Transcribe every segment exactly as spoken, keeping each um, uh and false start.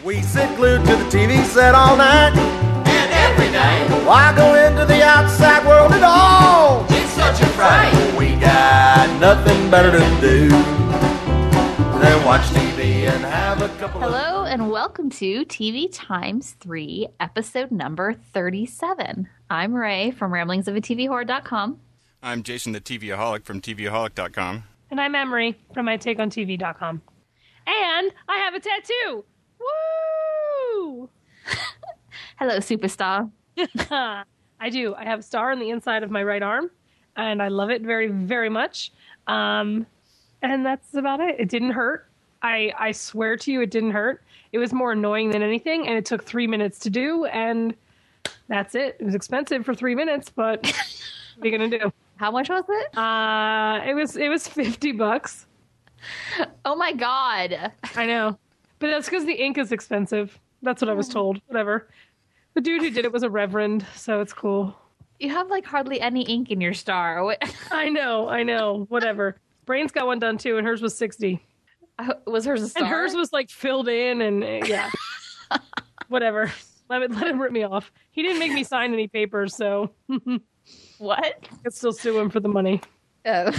We sit glued to the T V set all night and every night. Why go into the outside world at all? It's such a fright. We got nothing better to do than watch T V and have a couple Hello, of... Hello and welcome to T V Times three, episode number thirty-seven. I'm Ray from ramblings of a T V horror dot com. I'm Jason the TVaholic from T V aholic dot com. And I'm Emery from my take on T V dot com. And I have a tattoo! Woo! Hello, superstar. I do. I have a star on the inside of my right arm, and I love it very, very much. Um, and that's about it. It didn't hurt. I, I swear to you, it didn't hurt. It was more annoying than anything, and it took three minutes to do, and that's it. It was expensive for three minutes, but what are you going to do? How much was it? Uh, it was it was fifty bucks. Oh my god. I know. But that's because the ink is expensive. That's what I was told. Whatever. The dude who did it was a reverend, so it's cool. You have like hardly any ink in your star. What? I know, I know. Whatever. Brain's got one done too, and hers was sixty. Uh, was hers a star? And hers was like filled in, and uh, yeah. Whatever. Let it, let him rip me off. He didn't make me sign any papers, so what? I could still sue him for the money. Oh.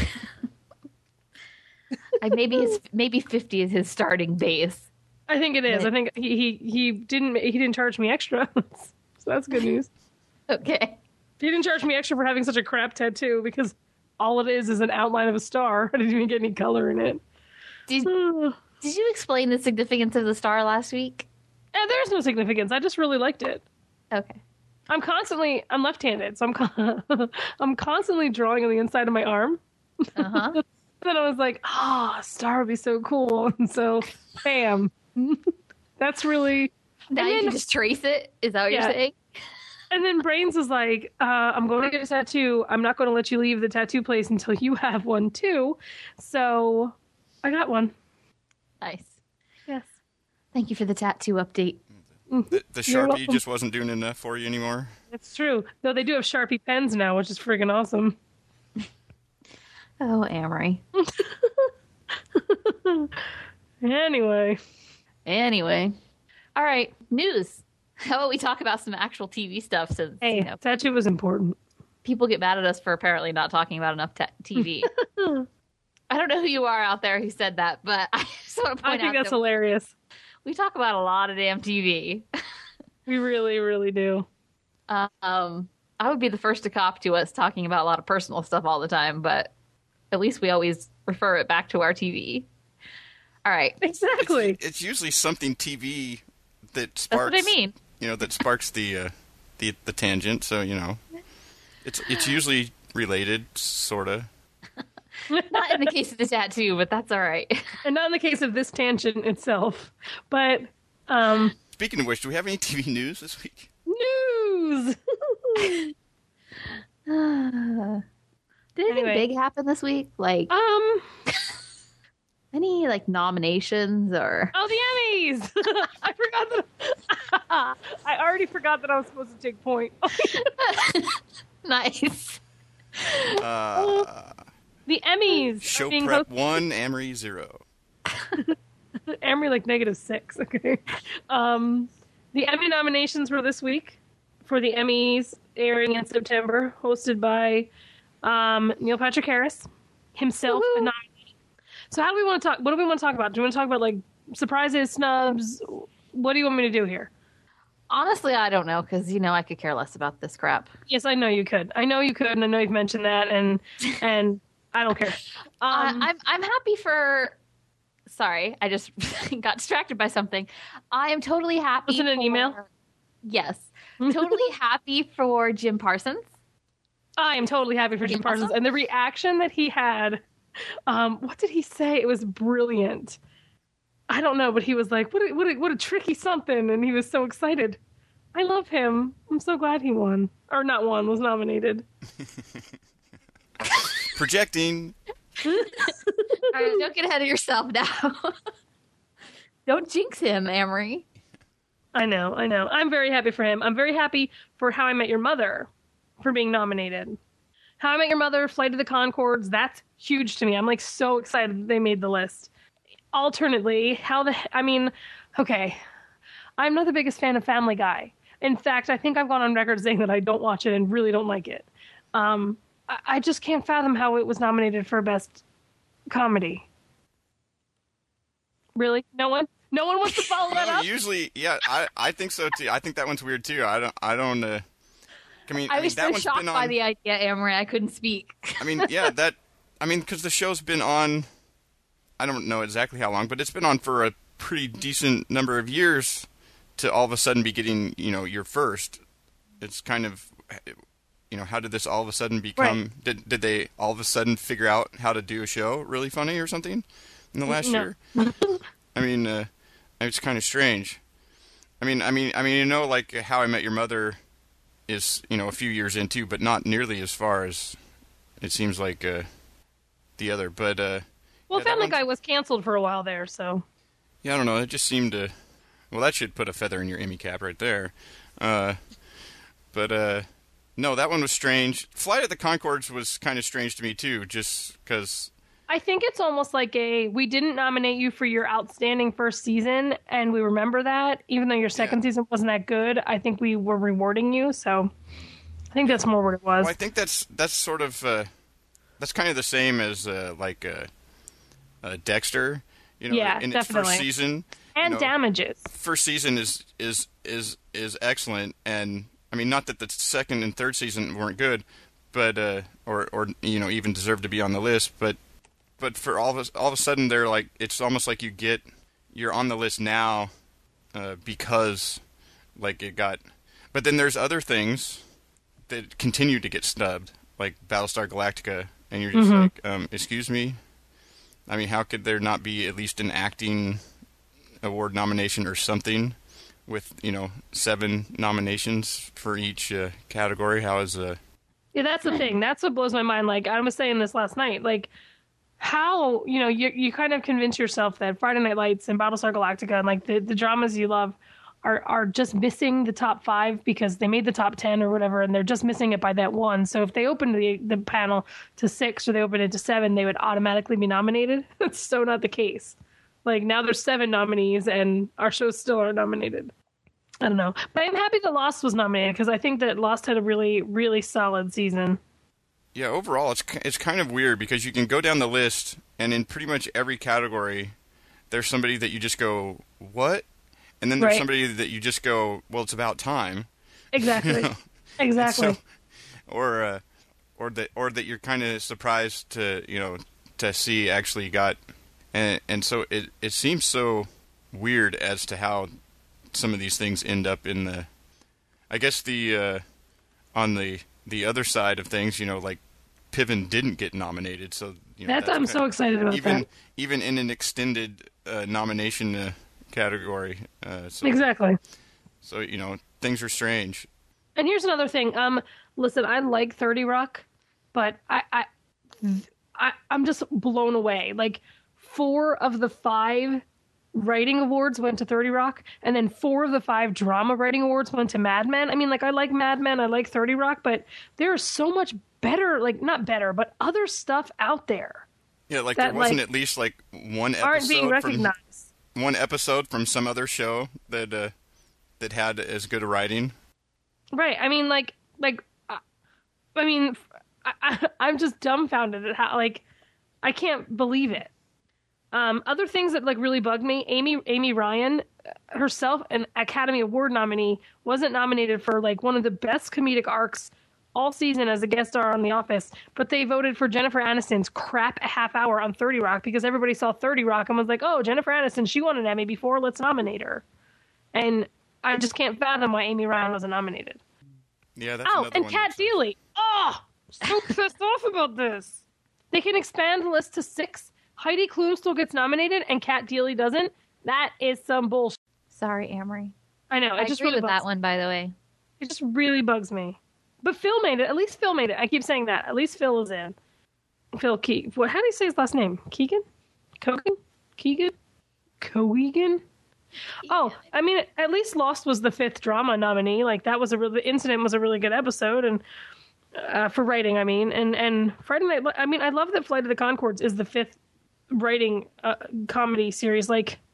I, maybe his maybe fifty is his starting base. I think it is. I think he he, he didn't he didn't charge me extra, so that's good news. Okay. He didn't charge me extra for having such a crap tattoo because all it is is an outline of a star. I didn't even get any color in it. Did Did you explain the significance of the star last week? And there's no significance. I just really liked it. Okay. I'm constantly I'm left-handed, so I'm con- I'm constantly drawing on the inside of my arm. Uh huh. Then I was like, ah, oh, a star would be so cool. And so, bam. That's really... Now you can just trace it? Is that what Yeah. you're saying? And then Brains was like, uh, I'm going to get a tattoo. I'm not going to let you leave the tattoo place until you have one, too. So, I got one. Nice. Yes. Thank you for the tattoo update. The, the You're Sharpie welcome. just wasn't doing enough for you anymore. It's true. Though they do have Sharpie pens now, which is friggin' awesome. Oh, Amory. Anyway. Anyway. All right. News. How about we talk about some actual T V stuff since Hey, you know, tattoo was important. people get mad at us for apparently not talking about enough te- T V. I don't know who you are out there who said that, but I just want to I point think out that's that hilarious. we talk about a lot of damn T V. We really, really do. Um, I would be the first to cop to us talking about a lot of personal stuff all the time, but at least we always refer it back to our T V. All right. Exactly. It's, it's usually something T V that That's sparks. what I mean. You know, that sparks the uh, the the tangent. So you know, it's it's usually related, sorta. Not in the case of the tattoo, but that's all right. And not in the case of this tangent itself. But, um... Speaking of which, do we have any T V news this week? news! Did anything Anyway. big happen this week? Like um... any like nominations or? Oh, the Emmys! I forgot that... I already forgot that I was supposed to take point. Nice. Uh, The Emmys! show are being prep hosted- one, Amory zero. Amory like negative six, okay. Um, the Emmy nominations were this week for the Emmys airing in September, hosted by um, Neil Patrick Harris himself. A Woohoo. nominee. So how do we want to talk? What do we want to talk about? Do we want to talk about like surprises, snubs? What do you want me to do here? Honestly, I don't know because you know I could care less about this crap. Yes, I know you could. I know you could, and I know you've mentioned that, and and I don't care. Um, uh, I'm I'm happy for. Sorry, I just got distracted by something. I am totally happy. Was it an for- email? Yes, totally happy for Jim Parsons. I am totally happy for Jim Jim Parsons. Parsons? And the reaction that he had, um, what did he say? It was brilliant. I don't know, but he was like, what a, what a, what a tricky something. And he was so excited. I love him. I'm so glad he won. Or not won, was nominated. Projecting. All right, don't get ahead of yourself now. Don't jinx him, Amory. I know, I know. I'm very happy for him. I'm very happy for How I Met Your Mother for being nominated. How I Met Your Mother, Flight of the Conchords, that's huge to me. I'm like so excited that they made the list. Alternately, how the, I mean, okay. I'm not the biggest fan of Family Guy. In fact, I think I've gone on record saying that I don't watch it and really don't like it. Um, I, I just can't fathom how it was nominated for Best Comedy. Really? No one? No one wants to follow that No, up? usually, yeah, I, I think so too. I think that one's weird too. I don't, I don't, uh, I mean, I I mean was that so one's shocked been by on, the idea, Amory. I couldn't speak. I mean, yeah, that, I mean, because the show's been on, I don't know exactly how long, but it's been on for a pretty decent number of years to all of a sudden be getting, you know, your first. It's kind of, you know, how did this all of a sudden become, Right. did, did they all of a sudden figure out how to do a show really funny or something in the last No. year? I mean, uh, it's kind of strange. I mean, I mean, I mean, you know, like How I Met Your Mother is, you know, a few years into, but not nearly as far as it seems like uh, the other. But uh, Well, yeah, that Family one's- Guy was canceled for a while there, so... yeah, I don't know. It just seemed to. Well, that should put a feather in your Emmy cap right there. Uh, but uh, no, that one was strange. Flight of the Conchords was kind of strange to me too, just because. I think it's almost like a, we didn't nominate you for your outstanding first season, and we remember that, even though your second Yeah. season wasn't that good. I think we were rewarding you, so I think that's more what it was. Well, I think that's that's sort of uh, that's kind of the same as uh, like uh, uh, Dexter. You know, Yeah, in its definitely. first season. and you know, damages. First season is is is is excellent, and I mean, not that the second and third season weren't good, but uh, or or you know even deserved to be on the list, but but for all of a, all of a sudden they're like, it's almost like you get you're on the list now uh, because like it got, but then there's other things that continue to get snubbed, like Battlestar Galactica, and you're just Mhm. like, um, excuse me. I mean, how could there not be at least an acting award nomination or something with, you know, seven nominations for each uh, category? How is uh Yeah, that's the thing. That's what blows my mind. Like, I was saying this last night. Like, how, you know, you you kind of convince yourself that Friday Night Lights and Battlestar Galactica and, like, the, the dramas you love are, are just missing the top five because they made the top ten or whatever, and they're just missing it by that one. So if they opened the, the panel to six or they opened it to seven, they would automatically be nominated. That's so not the case. Like, now there's seven nominees, and our shows still aren't nominated. I don't know. But I'm happy that Lost was nominated because I think that Lost had a really, really solid season. yeah, overall it's ki- it's kind of weird because you can go down the list and in pretty much every category there's somebody that you just go, what? And then there's Right. somebody that you just go, well, it's about time. Exactly. know? Exactly. So, or uh, or that or that you're kind of surprised to, you know, to see actually got, and and so it it seems so weird as to how some of these things end up in the, I guess the uh, on the the other side of things, you know, like Piven didn't get nominated, so you know, That's, that's I'm kind so of- excited about even that. even in an extended uh, nomination uh, category. Uh, so, Exactly. So you know, things are strange. And here's another thing. Um, listen, I like thirty Rock, but I, I, I, I'm just blown away. Like, four of the five writing awards went to thirty Rock, and then four of the five drama writing awards went to Mad Men. I mean, like, I like Mad Men, I like thirty Rock, but there's so much better, like, not better, but other stuff out there Yeah, like that, there wasn't like, at least like one aren't being episode from recognized. one episode from some other show that uh, that had as good a writing. Right. I mean, like, like, uh, I mean, I, I, I'm just dumbfounded at how, like, I can't believe it. Um, other things that like really bugged me: Amy, Amy Ryan uh, herself, an Academy Award nominee, wasn't nominated for like one of the best comedic arcs all season as a guest star on The Office, but they voted for Jennifer Aniston's crap a half hour on thirty Rock because everybody saw thirty Rock and was like, "Oh, Jennifer Aniston, she won an Emmy before, let's nominate her." And I just can't fathom why Amy Ryan wasn't nominated. Yeah, that's Oh, another and one Kat that's- Deely. Oh, so pissed off about this. They can expand the list to six. Heidi Klum still gets nominated, and Kat Deely doesn't. That is some bullshit. Sorry, Amory. I know. It I just agree really with bugs that one, by the way. It just really bugs me. But Phil made it. At least Phil made it. I keep saying that. At least Phil is in. Phil Ke. What? How do you say his last name? Keegan? Kogan? Keegan? Coegan? Oh, I mean, at least Lost was the fifth drama nominee. Like, that was a really, the incident was a really good episode, and uh, for writing, I mean, and and Friday Night. Li- I mean, I love that Flight of the Conchords is the fifth writing uh, comedy series. Like,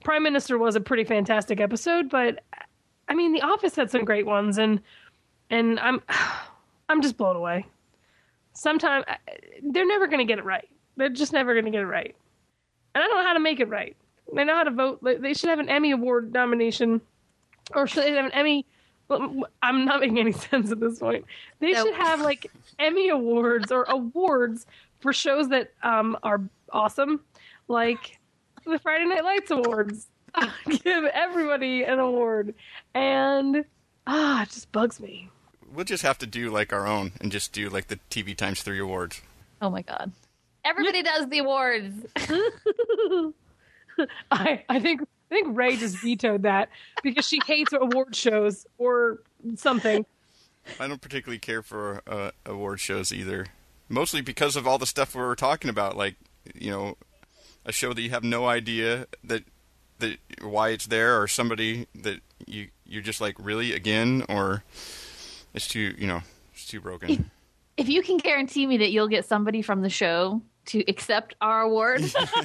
Prime Minister was a pretty fantastic episode, but I mean, The Office had some great ones, and and I'm I'm just blown away. Sometimes they're never going to get it right. They're just never going to get it right. And I don't know how to make it right. They know how to vote. They should have an Emmy Award nomination, or should they have an Emmy? I'm not making any sense at this point. They nope. should have like Emmy Awards or awards for shows that um, are awesome, like the Friday Night Lights Awards. Give everybody an award, and ah, it just bugs me. We'll just have to do like our own and just do like the T V times three awards. Oh my god. Everybody does the awards. I I think I think Ray just vetoed that because she hates award shows or something. I don't particularly care for uh, award shows either. Mostly because of all the stuff we were talking about, like, you know, a show that you have no idea that that why it's there, or somebody that you you're just like, really, again, or it's too, you know, it's too broken. If, if you can guarantee me that you'll get somebody from the show to accept our award,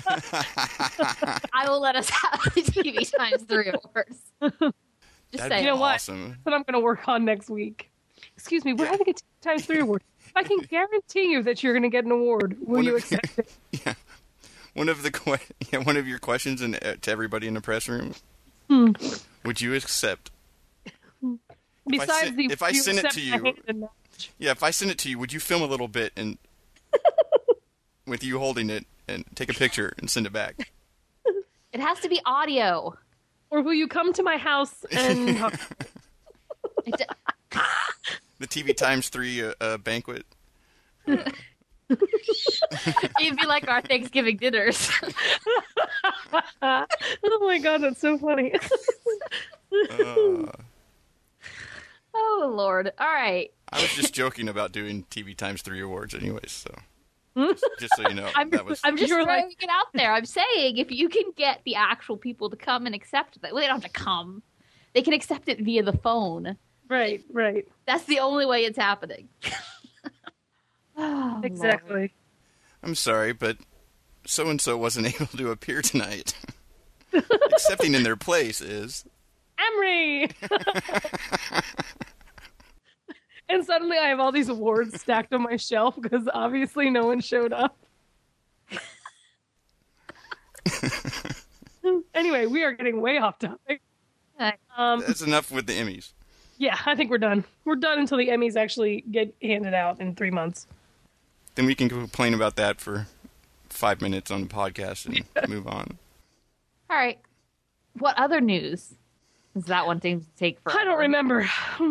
I will let us have the T V times three awards. Just That'd say, you know awesome. what? That's what I'm going to work on next week. Excuse me, we're having a T V times three award. I can guarantee you that you're going to get an award. Will One you of, accept it? Yeah. One of the que- yeah, one of your questions in, uh, to everybody in the press room. Hmm. Would you accept? Besides if I, the, if I you send it accept to my you, hand in marriage. yeah, if I send it to you, would you film a little bit and with you holding it and take a picture and send it back? it has to be audio. Or will you come to my house and... It d- The T V times three uh, uh, banquet. It'd be like our Thanksgiving dinners. Oh my god, that's so funny. Uh, Oh, Lord. All right. I was just joking about doing T V times three awards anyways, so just so you know. I'm, that was I'm just You're throwing like- it out there. I'm saying if you can get the actual people to come and accept that, well, they don't have to come. They can accept it via the phone. Right, right. That's the only way it's happening. Oh, Exactly. Lord. I'm sorry, but so-and-so wasn't able to appear tonight. Accepting in their place is... Emery! And suddenly I have all these awards stacked on my shelf because obviously no one showed up. Anyway, we are getting way off topic. Um, That's enough with the Emmys. yeah, I think we're done. We're done until the Emmys actually get handed out in three months. Then we can complain about that for five minutes on the podcast and move on. All right. What other news? Is that one thing to take for? I don't remember.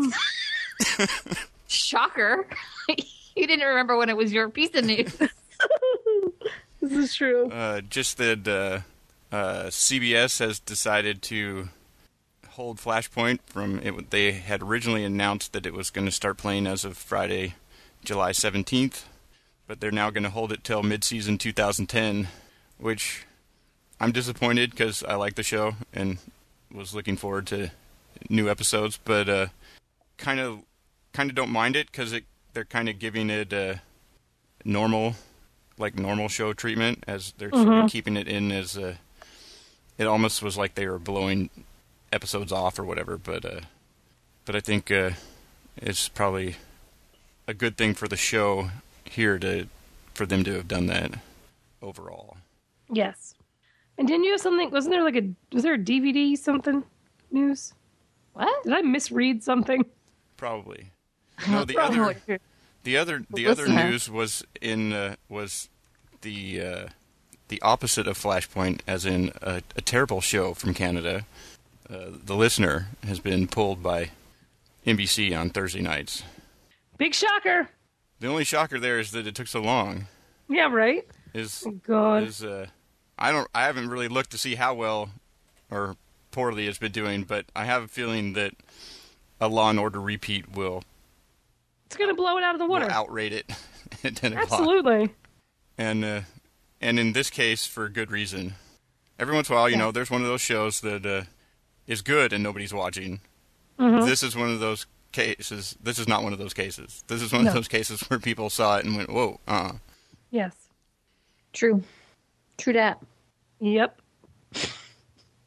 Shocker. You didn't remember when it was your piece of news. This is true. Uh, just that uh, uh, C B S has decided to hold Flashpoint from it. They had originally announced that it was going to start playing as of Friday, July seventeenth, but they're now going to hold it till mid-season two thousand ten, which I'm disappointed because I like the show and was looking forward to new episodes, but uh, kind of kind of don't mind it because it they're kind of giving it uh, normal, like normal show treatment, as they're sort of keeping it in as a. It almost was like they were blowing episodes off or whatever, but uh, but I think uh, it's probably a good thing for the show here to for them to have done that overall. Yes. And didn't you have something? Wasn't there like a? Was there a D V D something news? What? Did I misread something? Probably. No, the other Probably. the other the Listener. other news was in uh, was the uh, the opposite of Flashpoint, as in a, a terrible show from Canada. Uh, the Listener has been pulled by N B C on Thursday nights. Big shocker. The only shocker there is that it took so long. Yeah, right. Is Oh, God. is uh, I don't I haven't really looked to see how well or poorly it's been doing, but I have a feeling that a Law and Order repeat will, It's gonna blow it out of the water. will outrate it at ten o'clock. Absolutely. And uh, and in this case, for good reason. Every once in a while, you know, there's one of those shows that uh, is good and nobody's watching. Mm-hmm. This is one of those cases. This is not one of those cases. This is one No. of those cases where people saw it and went, "Whoa, uh." Yes. True. True that. Yep.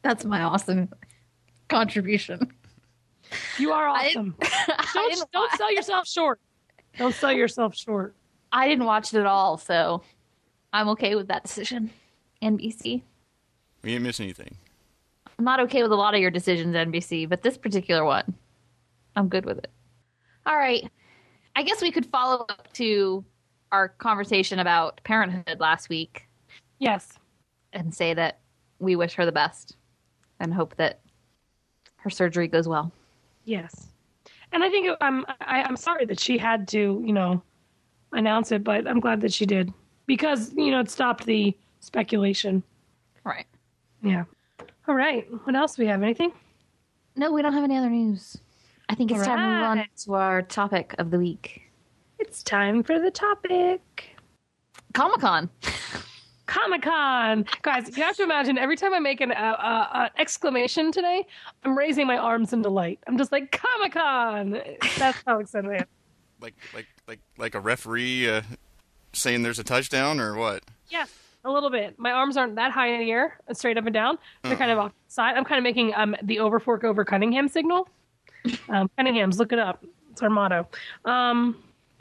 That's my awesome contribution. You are I awesome. I Don't didn't don't wa- sell yourself short. Don't sell yourself short. I didn't watch it at all, so I'm okay with that decision. N B C. We didn't miss anything. I'm not okay with a lot of your decisions, N B C, but this particular one, I'm good with it. All right. I guess we could follow up to our conversation about parenthood last week Yes. and say that we wish her the best and hope that her surgery goes well. Yes. And I think it, I'm I, I'm sorry that she had to, you know, announce it, but I'm glad that she did because, you know, it stopped the speculation. Right. Yeah. All right. What else do we have? Anything? No, we don't have any other news. I think it's All time to move on right. to our topic of the week. It's time for the topic. Comic-Con. Comic-Con. Guys, you have to imagine every time I make an uh, uh, uh, exclamation today, I'm raising my arms in delight. I'm just like, Comic-Con. That's how excited I am. Like like like like a referee uh, saying there's a touchdown or what? Yes, a little bit. My arms aren't that high in the air, straight up and down. They're kind of off the side. I'm kind of making um, the over fork over Cunningham signal. Um, Cunningham's, look it up. It's our motto. Um,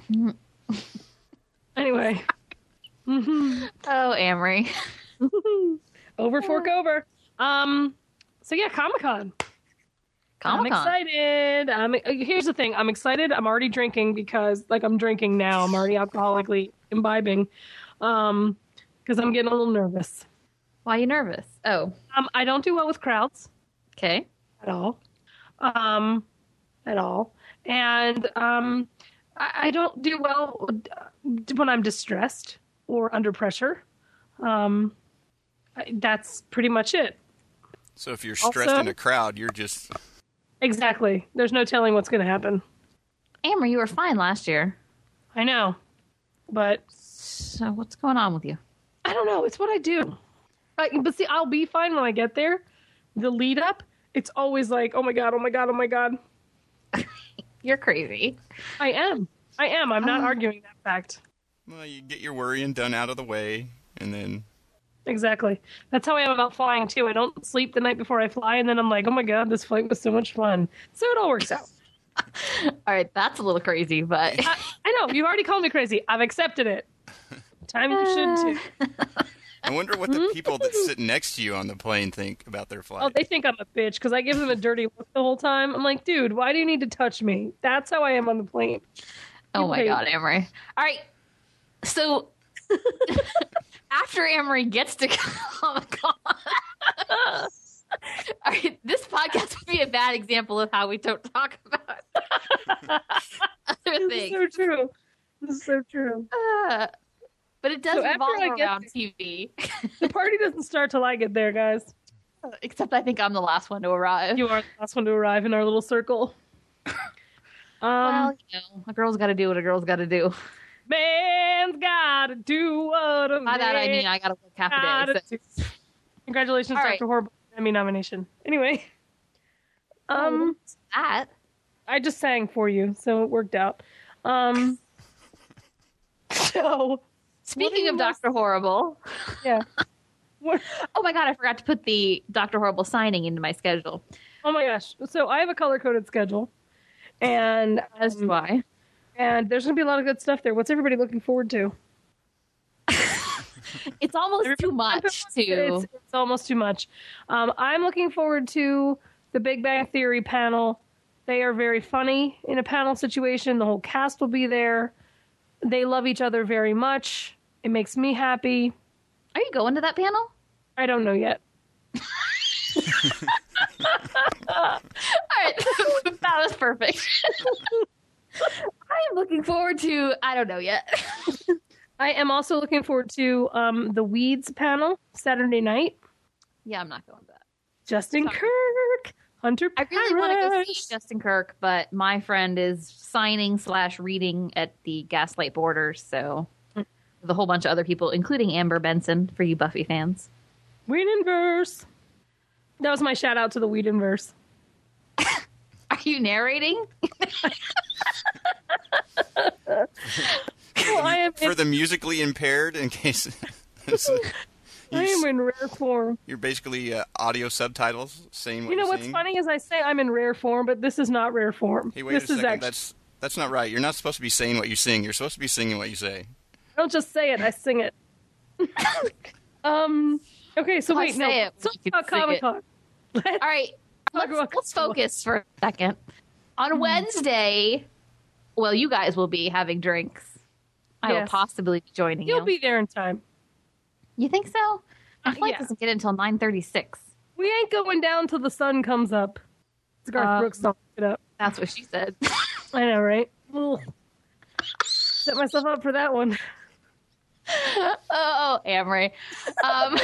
anyway. Oh, Amory. Over fork over. Um, so yeah, Comic-Con. I'm Comic-Con. excited. Um, here's the thing. I'm excited. I'm already drinking because, like, I'm drinking now. I'm already alcoholically imbibing um, because I'm getting a little nervous. Why are you nervous? Oh, Um, I don't do well with crowds okay. at all. Um, at all. And um, I, I don't do well when I'm distressed or under pressure. Um, I, that's pretty much it. So if you're stressed Also- in a crowd, you're just Exactly. There's no telling what's going to happen. Amory, you were fine last year. I know. But So what's going on with you? I don't know. It's what I do. I, but see, I'll be fine when I get there. The lead up, it's always like, oh my God, oh my God, oh my God. You're crazy. I am. I am. I'm not arguing that fact. well, you get your worrying done out of the way, and then Exactly. That's how I am about flying too. I don't sleep the night before I fly, and then I'm like, oh my God, this flight was so much fun. So it all works out. All right, that's a little crazy, but I, I know. You already called me crazy. I've accepted it. Time you should too. I wonder what the people that sit next to you on the plane think about their flight. Oh, they think I'm a bitch because I give them a dirty look the whole time. I'm like, dude, why do you need to touch me? That's how I am on the plane. oh my Wait. God, Amory. All right, so after Amory gets to Comic-Con, all right, this podcast would be a bad example of how we don't talk about other This is things. so true. This is so true. Uh, but it does So after revolve I get around to- T V. The party doesn't start till I get there, guys. Except I think I'm the last one to arrive. You are the last one to arrive in our little circle. Um, well, you know, a girl's got to do what a girl's got to do. man's gotta do what a By that I mean man I got to work half a gotta day. So. do. Congratulations, All Doctor right. Horrible Emmy nomination. Anyway, um, That I just sang for you, so it worked out. Um, so speaking you of most- Doctor Horrible, yeah. What, oh my God, I forgot to put the Doctor Horrible signing into my schedule. oh my gosh! So I have a color coded schedule, and As um, do I. and there's gonna be a lot of good stuff there. What's everybody looking forward to? It's almost too much It's, to. it's almost too much. Um, I'm looking forward to the Big Bang Theory panel. They are very funny in a panel situation. The whole cast will be there. They love each other very much. It makes me happy. Are you going to that panel? I don't know yet. All right, that was perfect. I am looking forward to. I don't know yet. I am also looking forward to um, the Weeds panel Saturday night. Yeah, I'm not going to that. Justin Sorry. Kirk, Hunter I really want to go see Parrish. Justin Kirk, but my friend is signing slash reading at the Gaslight Borders, so with a whole bunch of other people, including Amber Benson, for you Buffy fans. Whedonverse. That was my shout out to the Whedonverse. Are you narrating? Well, I am for the musically impaired, in case I am in rare form. You're basically uh, audio subtitles saying what You know you're what's saying. funny is I say I'm in rare form, but this is not rare form. Hey, wait this a is second. actually. That's that's not right. You're not supposed to be saying what you sing. You're supposed to be singing what you say. I don't just say it; I sing it. um. Okay, so I wait, no. say it, Let's you talk can sing Comic it. Con. All right, Talk let's, about let's Comic-Con. focus for a second. On Wednesday, well, you guys will be having drinks. I will Yes. possibly be joining You'll you. be there in time. You think so? My Uh, flight yeah. doesn't get in until nine thirty-six. We ain't going down till the sun comes up. It's Garth Uh, Brooks song. It up. That's what she said. I know, right? Ugh. Set myself up for that one. Oh, Amory. Um,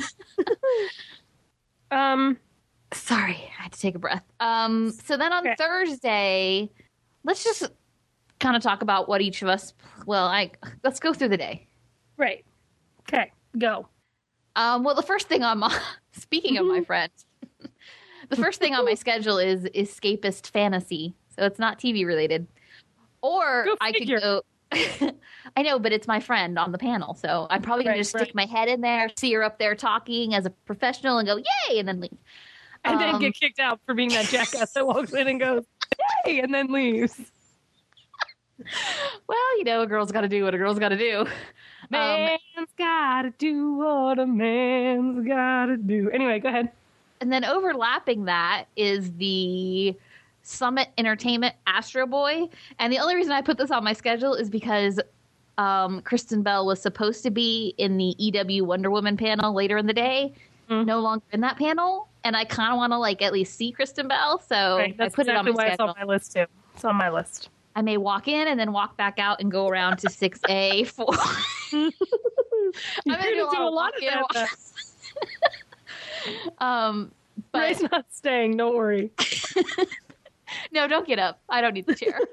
Um. sorry, I had to take a breath. Um, so then on Okay. Thursday, let's just kind of talk about what each of us. Well, I let's go through the day. Right. Okay. Go. Um, well, the first thing on my speaking of my friend, the first thing on my schedule is escapist fantasy. So it's not T V related. Or Go I could figure. go. I know, but it's my friend on the panel, so I'm probably gonna Right, just right. stick my head in there, see her up there talking as a professional, and go yay, and then leave. And then Um, get kicked out for being that jackass that walks in and goes, "Hey," and then leaves. Well, you know, a girl's got to do what a girl's got to do. Um, Man's gotta do what a man's gotta do. Anyway, go ahead. and then overlapping that is the Summit Entertainment Astro Boy. And the only reason I put this on my schedule is because um, Kristen Bell was supposed to be in the E W Wonder Woman panel later in the day, Mm. no longer in that panel. And I kind of want to like at least see Kristen Bell, so Right, I that's put exactly it on why my it's on schedule. my list too. It's on my list. I may walk in and then walk back out and go around to six A for. You're I'm gonna do a lot of that. walk-in, though. Um, but Ray's not staying. Don't worry. no, don't get up. I don't need the chair.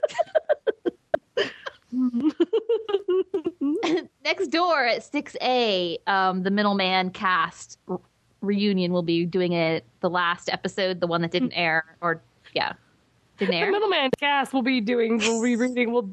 Next door at six A, um, the Middleman cast r- reunion will be doing it. The last episode, the one that didn't air, or yeah, didn't The air. middleman cast will be doing. Will be reading. Will.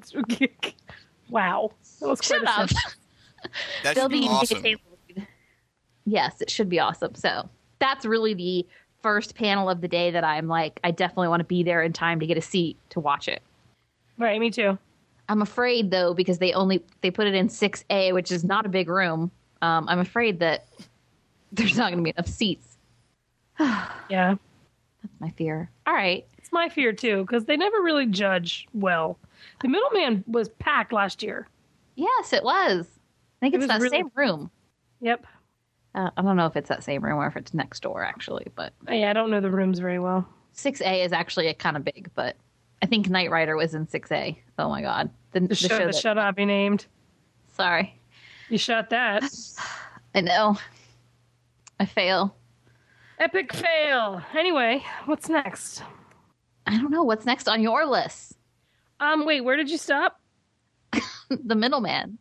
Wow, that was quite Shut a up. sentence. That They'll should be be awesome. videotaped. Yes, it should be awesome. So that's really the first panel of the day that I'm like, I definitely want to be there in time to get a seat to watch it. Right, me too. I'm afraid though, because they only they put it in six A, which is not a big room. Um, I'm afraid that there's not going to be enough seats. Yeah, That's my fear. All right. it's my fear too because they never really judge well. The middleman was packed last year. Yes, it was. I think It it's was that really- same room. Yep. Uh, I don't know if it's that same room or if it's next door actually, but Yeah, I don't know the rooms very well. six A is actually kind of big. But I think Knight Rider was in six A. Oh my god, the, The, the show, show that that- shall not be named. Sorry, You shot that. I know. I fail. Epic fail. Anyway, what's next? I don't know what's next on your list. Um, wait, where did you stop? The Middleman.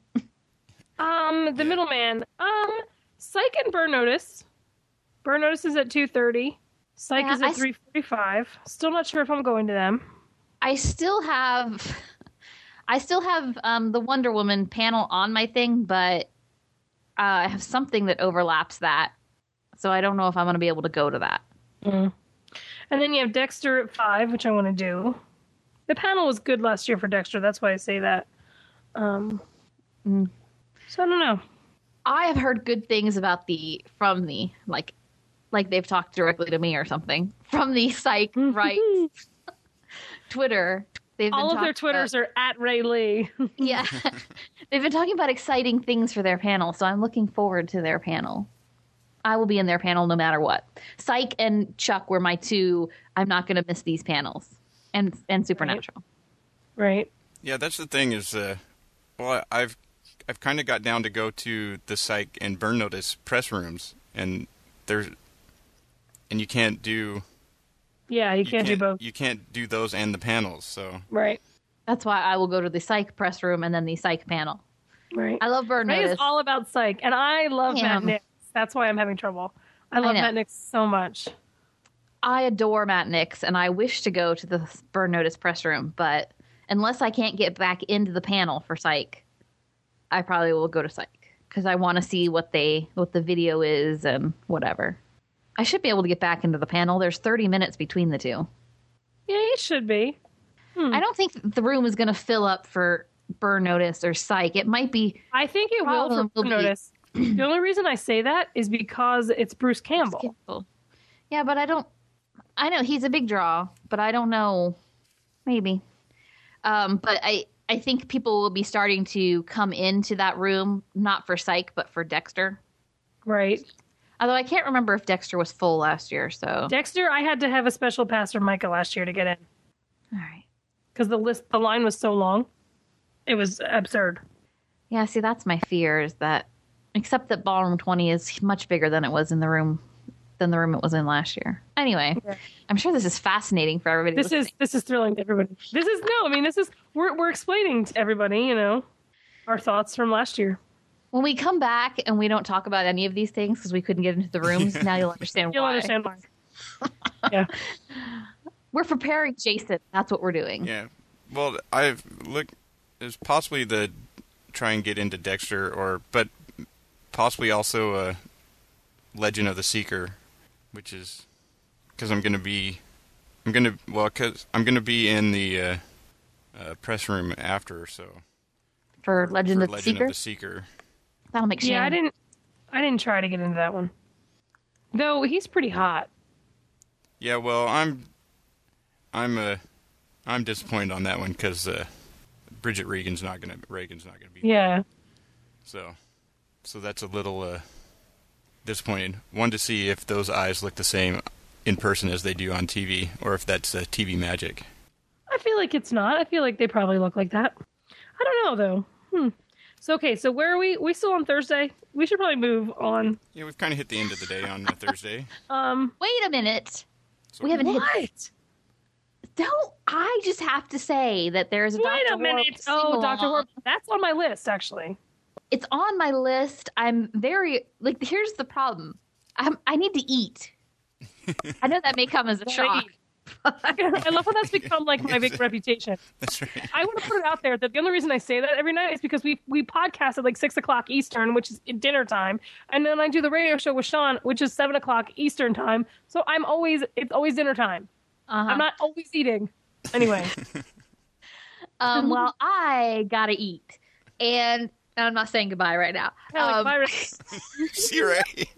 Um, the middleman. Um, Psych and Burn Notice. Burn Notice is at two thirty. Psych Yeah, is I at s- three forty-five. Still not sure if I'm going to them. I still have, I still have um, the Wonder Woman panel on my thing, but uh, I have something that overlaps that, so I don't know if I'm going to be able to go to that. And then you have Dexter at five, which I want to do. The panel was good last year for Dexter. That's why I say that. Um, Mm. So I don't know. I have heard good things about the from the like, like they've talked directly to me or something from the Psych right Twitter. They've been All of their talking about- Twitters are at Ray Lee. Yeah. They've been talking about exciting things for their panel, so I'm looking forward to their panel. I will be in their panel no matter what. Psych and Chuck were my two, I'm not going to miss these panels. And and Supernatural. Right. Yeah, that's the thing is, uh, well, I've I've kind of got down to go to the Psych and Burn Notice press rooms, and there's and you can't do Yeah, you, can't, do both. You can't do those and the panels. So Right. That's why I will go to the Psych press room and then the Psych panel. Right. I love Burn Ray Notice. is all about Psych, and I love Damn. Matt Nix. That's why I'm having trouble. I love know. Matt Nix so much. I adore Matt Nix, and I wish to go to the Burn Notice press room, but unless I can't get back into the panel for Psych, I probably will go to Psych. because I want to see what they what the video is and whatever. I should be able to get back into the panel. There's thirty minutes between the two. Yeah, it should be. Hmm. I don't think the room is going to fill up for Burn Notice or Psych. It might be. I think it will Problem for will be- Notice. The only reason I say that is because it's Bruce Campbell. Campbell. Yeah, but I don't. I know he's a big draw, but I don't know. Maybe. Um, but I, I think people will be starting to come into that room, not for Psych, but for Dexter. Right. Although I can't remember if Dexter was full last year, so. Dexter, I had to have a special pass from Micah last year to get in All right. because the list, the line was so long. It was absurd. Yeah, see, that's my fear is that, except that Ballroom twenty is much bigger than it was in the room, than the room it was in last year. Anyway, Yeah. I'm sure this is fascinating for everybody. This is listening. this is thrilling to everybody. This is no, I mean, this is we're we're explaining to everybody, you know, our thoughts from last year. When we come back and we don't talk about any of these things because we couldn't get into the rooms, now you'll understand You'll why. understand why. Yeah. We're preparing Jason. That's what we're doing. Yeah. Well, I've look. There's possibly the try and get into Dexter, or but possibly also uh, Legend of the Seeker, which is because I'm going to be, I'm going to well, because I'm going to be in the uh, uh, press room after, so For Legend, for of, the Legend Seeker? of the Seeker. That'll make Yeah, I Shannon. didn't I didn't try to get into that one. Though he's pretty hot. Yeah, well, I'm, I'm uh, I'm disappointed on that one because uh, Bridget Regan's not gonna Reagan's not gonna be. Yeah. So, so that's a little uh, disappointing. One to see if those eyes look the same in person as they do on T V, or if that's uh, T V magic. I feel like it's not. I feel like they probably look like that. I don't know though. Hmm. So okay, so where are we? We still on Thursday? We should probably move on. Yeah, we've kind of hit the end of the day on uh, Thursday. Um Wait a minute. So We haven't hit. what? Don't I just have to say that there's a Wait Doctor a minute. Horrible Oh, Doctor sing-along. Horrible. That's on my list actually. It's on my list. I'm very like. Here's the problem. I'm, I need to eat. I know that may come as a shock. I love how that's become like my big reputation. That's right. I want to put it out there that the only reason I say that every night is because we we podcast at like six o'clock Eastern, which is dinner time, and then I do the radio show with Sean, which is seven o'clock Eastern time. So I'm always it's always dinner time. Uh-huh. I'm not always eating. Anyway, Um, well, I gotta eat, and I'm not saying goodbye right now. yeah, like Um, virus. See, Ray.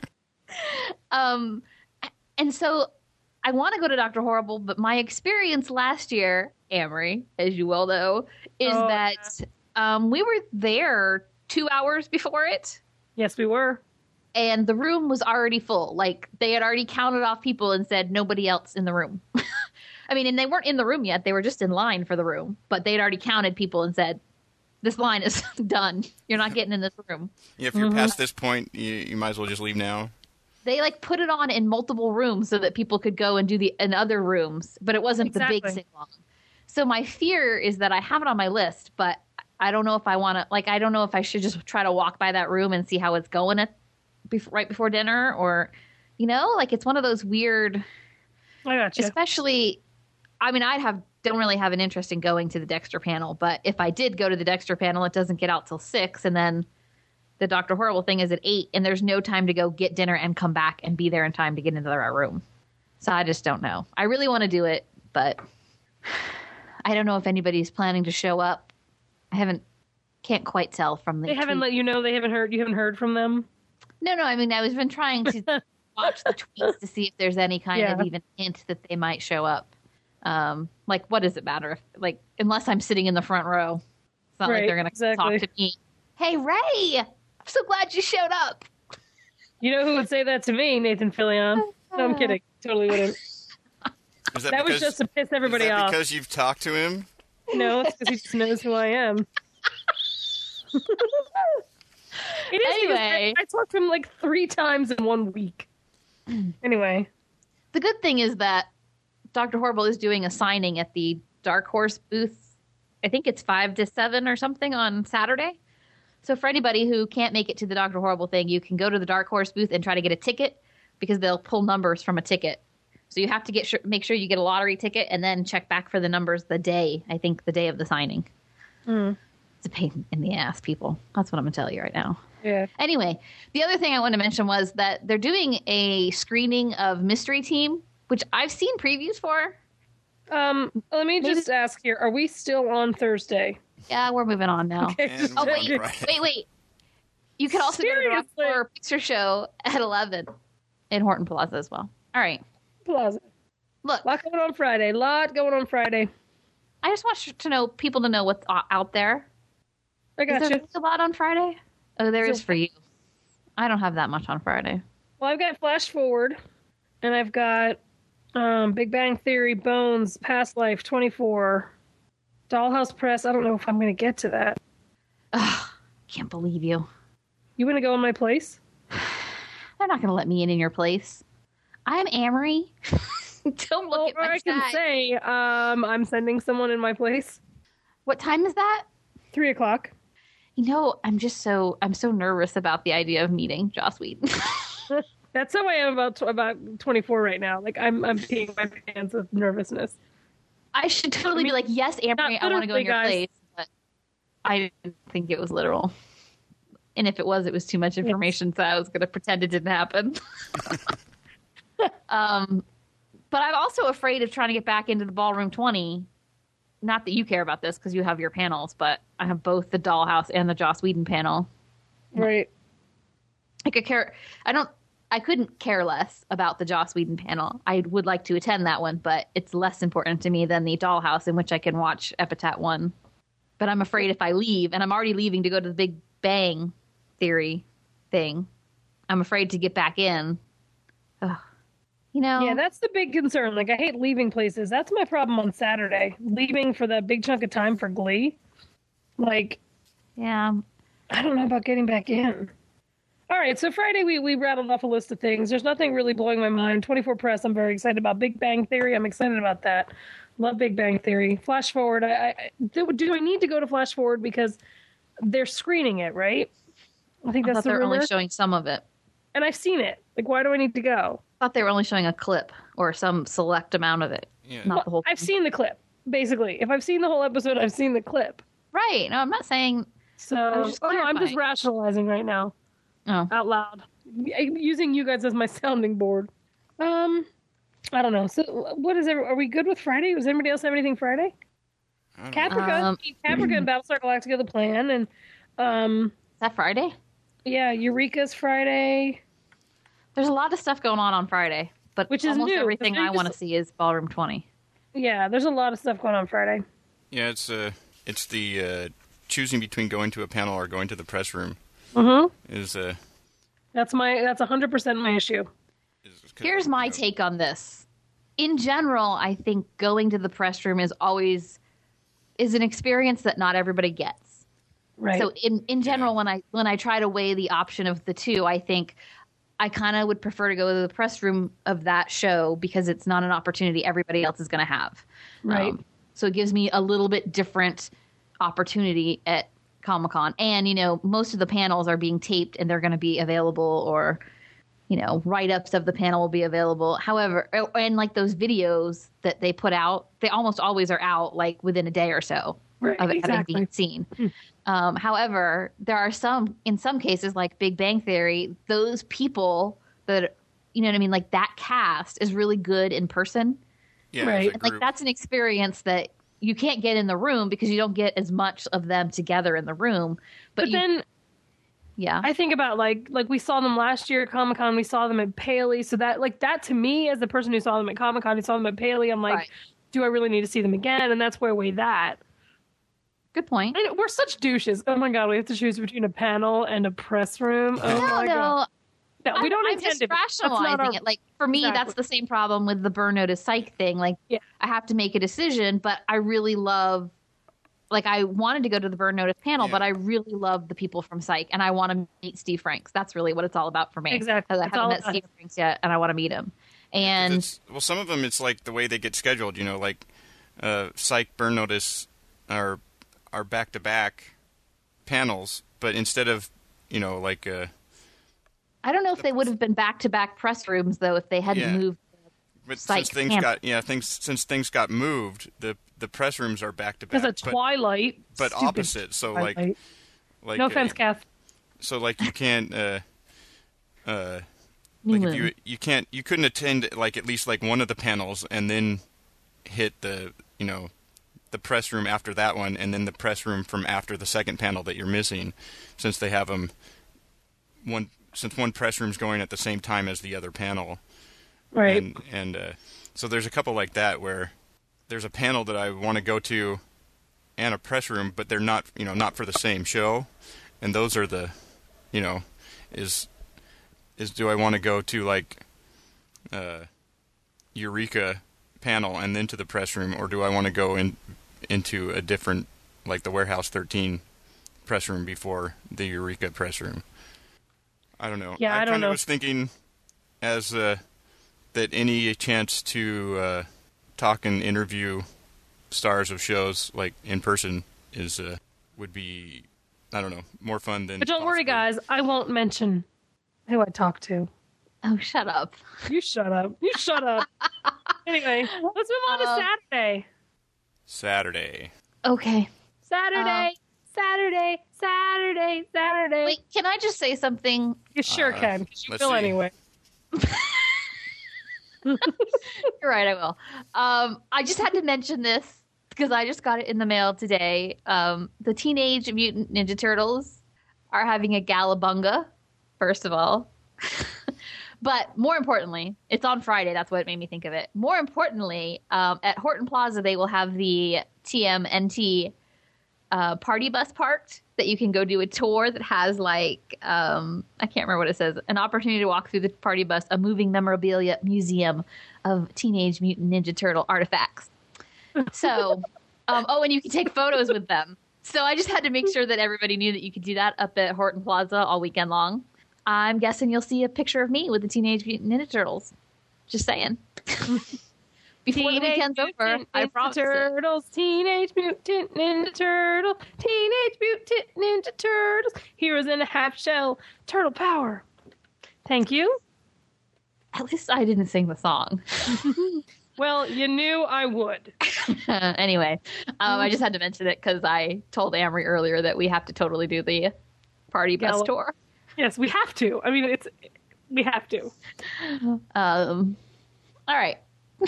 Um, and so I want to go to Doctor Horrible, but my experience last year, Amory, as you well know, is Oh, that um, we were there two hours before it, Yes, we were. and the room was already full. Like, they had already counted off people and said nobody else in the room. I mean, and they weren't in the room yet. They were just in line for the room, but they'd already counted people and said, this line is done. You're not getting in this room. Yeah, if you're past this point, you, you might as well just leave now. They like put it on in multiple rooms so that people could go and do the in other rooms, but it wasn't the big Exactly. sing along. So my fear is that I have it on my list, but I don't know if I want to. Like, I don't know if I should just try to walk by that room and see how it's going at before, right before dinner, or you know, like it's one of those weird. I got you. Especially, I mean, I'd have don't really have an interest in going to the Dexter panel, but if I did go to the Dexter panel, it doesn't get out till six, and then the Doctor Horrible thing is at eight, and there's no time to go get dinner and come back and be there in time to get into the right room. So I just don't know. I really want to do it, but I don't know if anybody's planning to show up. I haven't, can't quite tell from the. They haven't tweet. let you know. They haven't heard. You haven't heard from them. No, no. I mean, I was been trying to watch the tweets to see if there's any kind Yeah. of even hint that they might show up. Um, like, what does it matter if, like, unless I'm sitting in the front row, it's not like Right, they're going to exactly. talk to me. Hey, Ray, I'm so glad you showed up. You know who would say that to me? Nathan Fillion. No, I'm kidding. Totally wouldn't. Is that, That was because, just to piss everybody is that off. because you've talked to him? No, it's because he just knows who I am. It is because Anyway. I, I talked to him like three times in one week. Anyway, The good thing is that Doctor Horrible is doing a signing at the Dark Horse booth. I think it's five to seven or something on Saturday. So for anybody who can't make it to the Doctor Horrible thing, you can go to the Dark Horse booth and try to get a ticket because they'll pull numbers from a ticket. So you have to get sure, make sure you get a lottery ticket and then check back for the numbers the day, I think the day of the signing. Mm. It's a pain in the ass, people. That's what I'm going to tell you right now. Yeah. Anyway, the other thing I wanted to mention was that they're doing a screening of Mystery Team, which I've seen previews for. Um, let me just ask here: are we still on Thursday? Yeah, we're moving on now. Okay. And Oh we're wait, on Friday. wait, wait! You can also go to the Rock Seriously? Horror Picture Show at eleven in Horton Plaza as well. All right, Plaza. look, Lot going on Friday. Lot going on Friday. I just want to know people to know what's o- out there. I Is got there you. really a lot on Friday? Oh, there is So- for you. I don't have that much on Friday. Well, I've got Flash Forward, and I've got um, Big Bang Theory, Bones, Past Life, twenty-four, Dollhouse Press. I don't know if I'm going to get to that. Ugh, can't believe you. You want to go in my place? They're not going to let me in in your place. I'm Amory. Don't look Well, at or my I can chat. say um, I'm sending someone in my place. What time is that? Three o'clock. You know, I'm just so I'm so nervous about the idea of meeting Joss Whedon. That's how I am about tw- about twenty-four right now. Like I'm I'm peeing my pants with nervousness. I should totally I mean, be like, yes, Amory, not I want to go in your literally, place, but I didn't think it was literal. And if it was, it was too much information, so I was going to pretend it didn't happen. um, but I'm also afraid of trying to get back into the Ballroom twenty. Not that you care about this because you have your panels, but I have both the Dollhouse and the Joss Whedon panel. Right. I could care. I don't. I couldn't care less about the Joss Whedon panel. I would like to attend that one, but it's less important to me than the Dollhouse, in which I can watch Epitaph One. But I'm afraid if I leave, and I'm already leaving to go to the Big Bang Theory thing, I'm afraid to get back in. Ugh. You know. Yeah, that's the big concern. Like, I hate leaving places. That's my problem on Saturday. Leaving for that big chunk of time for Glee. Like, Yeah. I don't know about getting back in. All right, so Friday we, we rattled off a list of things. There's nothing really blowing my mind. twenty-four Press, I'm very excited about. Big Bang Theory, I'm excited about that. Love Big Bang Theory. Flash Forward, I, I do, do I need to go to Flash Forward because they're screening it, right? I think I that's thought the they were rumor. only showing some of it. And I've seen it. Like, why do I need to go? I thought they were only showing a clip or some select amount of it, Yeah. not the whole. I've thing. seen the clip, basically. If I've seen the whole episode, I've seen the clip. Right. No, I'm not saying. So, was just oh no, I'm just clarifying. rationalizing right now. Oh. Out loud, using you guys as my sounding board. Um, I don't know. So, what is? Every, are we good with Friday? Does anybody else have anything Friday? I don't know. Caprica, Um, Caprica, and Battlestar Galactica: The Plan, and um, Is that Friday? yeah, Eureka's Friday. There's a lot of stuff going on on Friday, but Which is almost new. everything The I biggest- want to see is Ballroom twenty. Yeah, there's a lot of stuff going on Friday. Yeah, it's uh, it's the uh, choosing between going to a panel or going to the press room Mm-hmm. is uh. That's my. That's one hundred percent my issue. Is, Here's my you know, take on this. In general, I think going to the press room is always is an experience that not everybody gets. Right. So in, in general, when I when I try to weigh the option of the two, I think I kind of would prefer to go to the press room of that show because it's not an opportunity everybody else is going to have. Right. So it gives me a little bit different opportunity at Comic-Con. And, you know, most of the panels are being taped and they're going to be available, or, you know, write-ups of the panel will be available. However, and like those videos that they put out, they almost always are out like within a day or so Right, of it exactly. having been seen. Um, however, there are some, in some cases, like Big Bang Theory, those people that, you know what I mean, like that cast is really good in person. yeah, as a Right. And like group. that's an experience that you can't get in the room because you don't get as much of them together in the room. But, But you, then yeah, I think about like like we saw them last year at Comic Con. We saw them at Paley. So that like that to me, as the person who saw them at Comic Con, who saw them at Paley, I'm like, Right. do I really need to see them again? And that's where I weigh that. good point. And we're such douches. Oh my god, we have to choose between a panel and a press room. Oh No, my god. no, No, we don't I'm, I'm intend just to. be. That's not rationalizing our- it. Like for me, Exactly. that's the same problem with the Burn Notice Psych thing. Like Yeah. I have to make a decision, but I really love. Like I wanted to go to the Burn Notice panel, Yeah. but I really love the people from Psych, and I want to meet Steve Franks. That's really what it's all about for me. Exactly. 'Cause I It's haven't all met about Steve him. Franks yet, and I want to meet him. And It's, well, some of them it's like the way they get scheduled. You know, like uh, Psych, Burn Notice are are back to back panels, but instead of you know like uh, I don't know if they would have been back to back press rooms though if they hadn't Yeah. moved. but Psych since things panel. got yeah things since things got moved, the the press rooms are back to back. Because of Twilight. but Stupid opposite. So like Twilight. like No uh, offense, Kath. so like you can't uh uh New like moon. if you you can't you couldn't attend like at least like one of the panels and then hit the you know the press room after that one and then the press room from after the second panel that you're missing, since they have them one since one press room's going at the same time as the other panel. Right. And and uh, so there's a couple like that where there's a panel that I want to go to and a press room, but they're not you know not for the same show. And those are the, you know, is is do I want to go to like uh, Eureka panel and then to the press room, or do I want to go in into a different, like the Warehouse thirteen press room before the Eureka press room? I don't know. Yeah, I, I don't kind of know. was thinking as uh, that any chance to uh, talk and interview stars of shows like in person is uh, would be. I don't know, more fun than... But don't worry, possibly. guys. I won't mention who I talked to. Oh, shut up. You shut up. You shut up. Anyway, let's move on to Um, Saturday. Saturday. Okay. Saturday, um, Saturday, Saturday, Saturday. Wait, can I just say something? You sure Uh, can, because you let's will see. anyway. You're right, I will. Um, I just had to mention this because I just got it in the mail today. Um, the Teenage Mutant Ninja Turtles are having a galabunga, first of all. But more importantly, it's on Friday. That's what made me think of it. More importantly, um, at Horton Plaza, they will have the T M N T uh, party bus parked that you can go do a tour that has like, um, I can't remember what it says, an opportunity to walk through the party bus, a moving memorabilia museum of Teenage Mutant Ninja Turtle artifacts. So, um, oh, and you can take photos with them. So I just had to make sure that everybody knew that you could do that up at Horton Plaza all weekend long. I'm guessing you'll see a picture of me with the Teenage Mutant Ninja Turtles. Just saying. Before the weekend's over, Mutant I Ninja promise it. Turtles, Teenage Mutant Ninja Turtle, Teenage Mutant Ninja Turtles, heroes in a half shell, turtle power. Thank you. At least I didn't sing the song. Well, you knew I would. Anyway, um, I just had to mention it because I told Amory earlier that we have to totally do the party bus Gallop. tour. Yes, we have to. I mean, it's we have to. Um, all right.